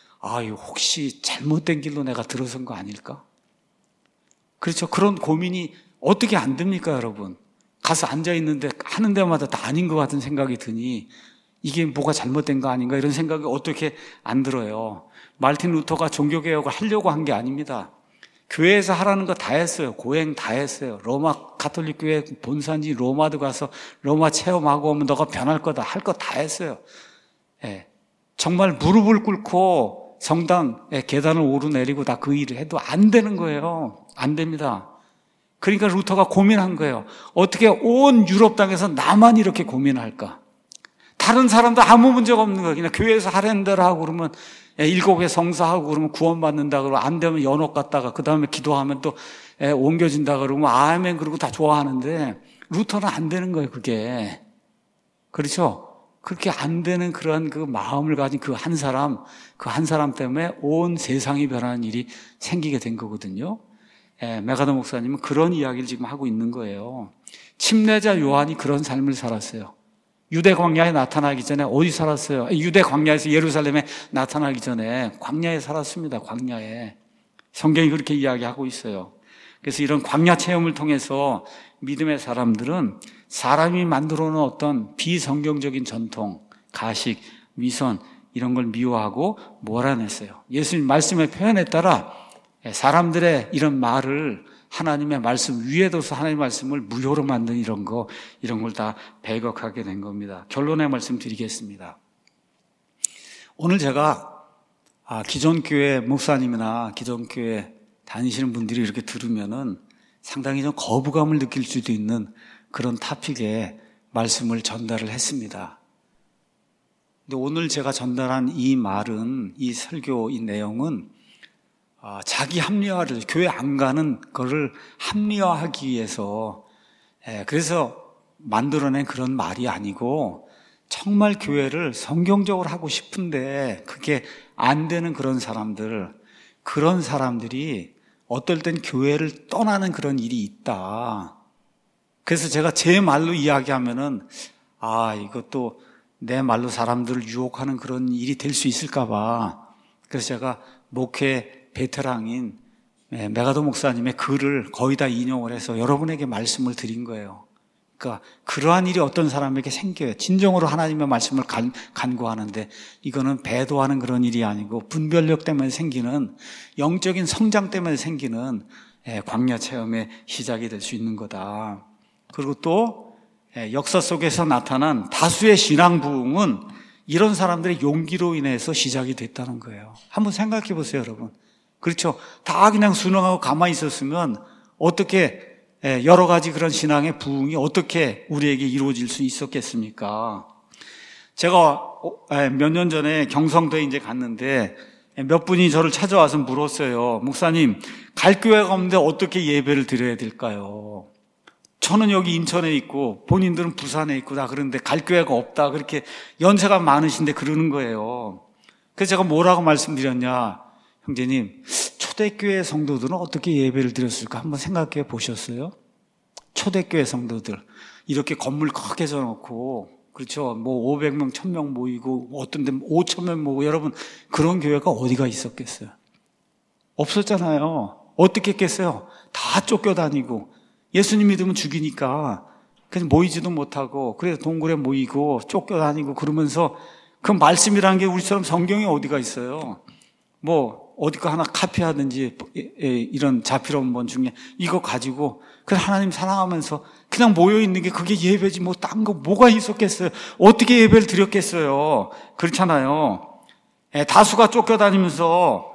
혹시 잘못된 길로 내가 들어선 거 아닐까? 그렇죠. 그런 고민이 어떻게 안 듭니까, 여러분? 가서 앉아있는데 하는 데마다 다 아닌 것 같은 생각이 드니 이게 뭐가 잘못된 거 아닌가, 이런 생각이 어떻게 안 들어요. 마르틴 루터가 종교개혁을 하려고 한 게 아닙니다. 교회에서 하라는 거 다 했어요. 고행 다 했어요. 로마 가톨릭 교회 본산지 로마도 가서 로마 체험하고 오면 너가 변할 거다, 할 거 다 했어요. 정말 무릎을 꿇고 성당 계단을 오르내리고 다 그 일을 해도 안 되는 거예요. 안 됩니다. 그러니까 루터가 고민한 거예요. 어떻게 온 유럽 땅에서 나만 이렇게 고민할까? 다른 사람도 아무 문제가 없는 거예요. 그냥 교회에서 하라는 대로 하고 그러면 7개 성사하고 그러면 구원받는다 그러고, 안 되면 연옥 갔다가 그 다음에 기도하면 또 옮겨진다 그러면 아멘 그러고 다 좋아하는데, 루터는 안 되는 거예요, 그게. 그렇죠? 그렇게 안 되는 그런 그 마음을 가진 그 한 사람 때문에 온 세상이 변하는 일이 생기게 된 거거든요. 메가더 목사님은 그런 이야기를 지금 하고 있는 거예요. 침례자 요한이 그런 삶을 살았어요. 유대 광야에 나타나기 전에 어디 살았어요? 유대 광야에서 예루살렘에 나타나기 전에 광야에 살았습니다. 광야에. 성경이 그렇게 이야기하고 있어요. 그래서 이런 광야 체험을 통해서 믿음의 사람들은 사람이 만들어 놓은 어떤 비성경적인 전통, 가식, 위선 이런 걸 미워하고 몰아냈어요. 예수님 말씀의 표현에 따라 사람들의 이런 말을 하나님의 말씀 위에 둬서 하나님의 말씀을 무효로 만든 이런 걸 다 배격하게 된 겁니다. 결론의 말씀 드리겠습니다. 오늘 제가 기존 교회 목사님이나 기존 교회 다니시는 분들이 이렇게 들으면은 상당히 좀 거부감을 느낄 수도 있는 그런 토픽에 말씀을 전달을 했습니다. 근데 오늘 제가 전달한 이 말은, 이 설교, 이 내용은 자기 합리화를, 교회 안 가는 거를 합리화하기 위해서 그래서 만들어낸 그런 말이 아니고, 정말 교회를 성경적으로 하고 싶은데 그게 안 되는 그런 사람들이 어떨 땐 교회를 떠나는 그런 일이 있다. 그래서 제가 제 말로 이야기하면은 이것도 내 말로 사람들을 유혹하는 그런 일이 될 수 있을까 봐. 그래서 제가 목회 베테랑인 메가도 목사님의 글을 거의 다 인용을 해서 여러분에게 말씀을 드린 거예요. 그러니까 그러한 일이 어떤 사람에게 생겨요. 진정으로 하나님의 말씀을 간구하는데 이거는 배도하는 그런 일이 아니고 분별력 때문에 생기는, 영적인 성장 때문에 생기는 광야 체험의 시작이 될 수 있는 거다. 그리고 또 역사 속에서 나타난 다수의 신앙 부흥은 이런 사람들의 용기로 인해서 시작이 됐다는 거예요. 한번 생각해 보세요, 여러분. 그렇죠? 다 그냥 순응하고 가만히 있었으면 어떻게 여러 가지 그런 신앙의 부흥이 어떻게 우리에게 이루어질 수 있었겠습니까? 제가 몇 년 전에 경성도에 이제 갔는데 몇 분이 저를 찾아와서 물었어요. 목사님, 갈 교회가 없는데 어떻게 예배를 드려야 될까요? 저는 여기 인천에 있고 본인들은 부산에 있고 다 그런데 갈 교회가 없다, 그렇게 연세가 많으신데 그러는 거예요. 그래서 제가 뭐라고 말씀드렸냐, 형제님, 초대교회 성도들은 어떻게 예배를 드렸을까 한번 생각해 보셨어요? 초대교회 성도들 이렇게 건물 크게 져놓고, 그렇죠, 뭐 500명 1000명 모이고 어떤 데 5000명 모이고, 여러분 그런 교회가 어디가 있었겠어요? 없었잖아요. 어떻게 했겠어요? 다 쫓겨다니고 예수님 믿으면 죽이니까 그냥 모이지도 못하고, 그래서 동굴에 모이고 쫓겨다니고 그러면서, 그 말씀이라는 게 우리처럼 성경에 어디가 있어요? 뭐 어디 거 하나 카피하든지 이런 자필원본 중에 이거 가지고 그냥 하나님 사랑하면서 그냥 모여있는 게 그게 예배지 뭐 딴 거 뭐가 있었겠어요? 어떻게 예배를 드렸겠어요? 그렇잖아요. 다수가 쫓겨다니면서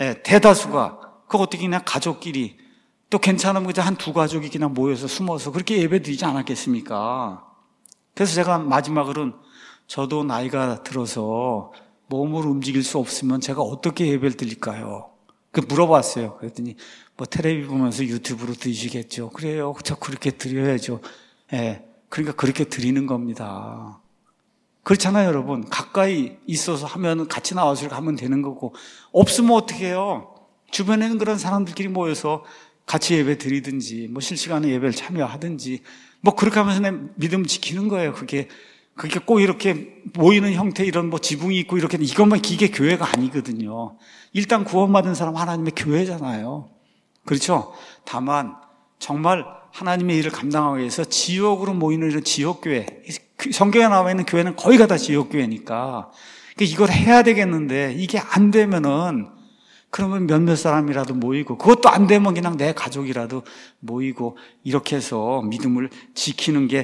대다수가 그거 어떻게 그냥 가족끼리 또 괜찮으면 그냥 한 두 가족이 그냥 모여서 숨어서 그렇게 예배 드리지 않았겠습니까? 그래서 제가 마지막으로는 저도 나이가 들어서 몸을 움직일 수 없으면 제가 어떻게 예배를 드릴까요? 그 물어봤어요. 그랬더니 뭐 텔레비 보면서 유튜브로 드시겠죠. 그래요. 저 그렇게 드려야죠. 그러니까 그렇게 드리는 겁니다. 그렇잖아요, 여러분. 가까이 있어서 하면 같이 나와서 하면 되는 거고, 없으면 어떻게 해요? 주변에는 그런 사람들끼리 모여서 같이 예배 드리든지 뭐 실시간에 예배를 참여하든지 뭐 그렇게 하면서 내 믿음 지키는 거예요. 그게 꼭 이렇게 모이는 형태, 이런 뭐 지붕이 있고 이렇게 이것만 이게 교회가 아니거든요. 일단 구원받은 사람 하나님의 교회잖아요. 그렇죠? 다만 정말 하나님의 일을 감당하기 위해서 지역으로 모이는 이런 지역교회, 성경에 나와 있는 교회는 거의가 다 지역교회니까 이걸 해야 되겠는데, 이게 안 되면은 그러면 몇몇 사람이라도 모이고, 그것도 안 되면 그냥 내 가족이라도 모이고, 이렇게 해서 믿음을 지키는 게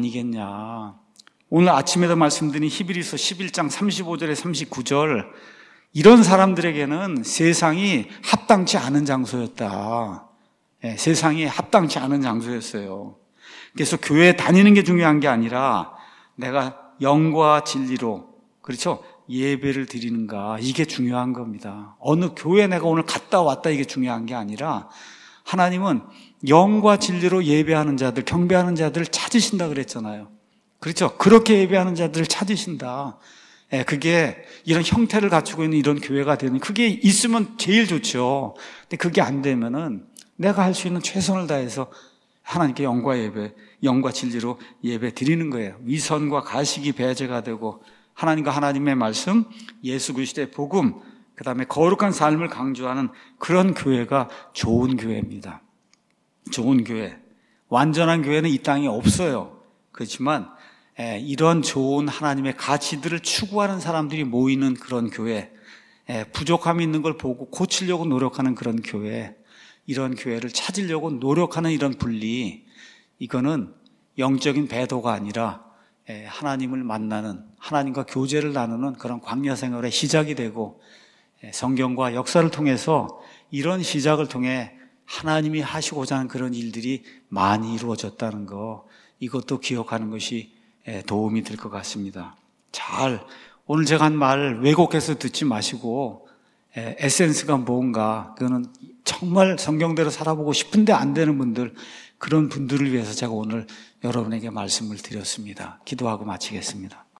아니겠냐. 오늘 아침에도 말씀드린 히브리서 11장 35절에 39절, 이런 사람들에게는 세상이 합당치 않은 장소였다. 세상이 합당치 않은 장소였어요. 그래서 교회에 다니는 게 중요한 게 아니라 내가 영과 진리로, 그렇죠, 예배를 드리는가, 이게 중요한 겁니다. 어느 교회 내가 오늘 갔다 왔다 이게 중요한 게 아니라, 하나님은 영과 진리로 예배하는 자들, 경배하는 자들을 찾으신다 그랬잖아요. 그렇죠? 그렇게 예배하는 자들을 찾으신다. 그게 이런 형태를 갖추고 있는 이런 교회가 되는, 그게 있으면 제일 좋죠. 근데 그게 안 되면은 내가 할 수 있는 최선을 다해서 하나님께 영과 진리로 예배 드리는 거예요. 위선과 가식이 배제가 되고, 하나님과 하나님의 말씀, 예수 그리스도의 복음, 그 다음에 거룩한 삶을 강조하는 그런 교회가 좋은 교회입니다. 좋은 교회. 완전한 교회는 이 땅에 없어요. 그렇지만 이런 좋은 하나님의 가치들을 추구하는 사람들이 모이는 그런 교회, 부족함이 있는 걸 보고 고치려고 노력하는 그런 교회, 이런 교회를 찾으려고 노력하는 이런 분리, 이거는 영적인 배도가 아니라 하나님을 만나는, 하나님과 교제를 나누는 그런 광야 생활의 시작이 되고, 성경과 역사를 통해서 이런 시작을 통해 하나님이 하시고자 하는 그런 일들이 많이 이루어졌다는 거, 이것도 기억하는 것이 도움이 될 것 같습니다. 오늘 제가 한 말 왜곡해서 듣지 마시고 에센스가 뭔가, 그거는 정말 성경대로 살아보고 싶은데 안 되는 분들, 그런 분들을 위해서 제가 오늘 여러분에게 말씀을 드렸습니다. 기도하고 마치겠습니다.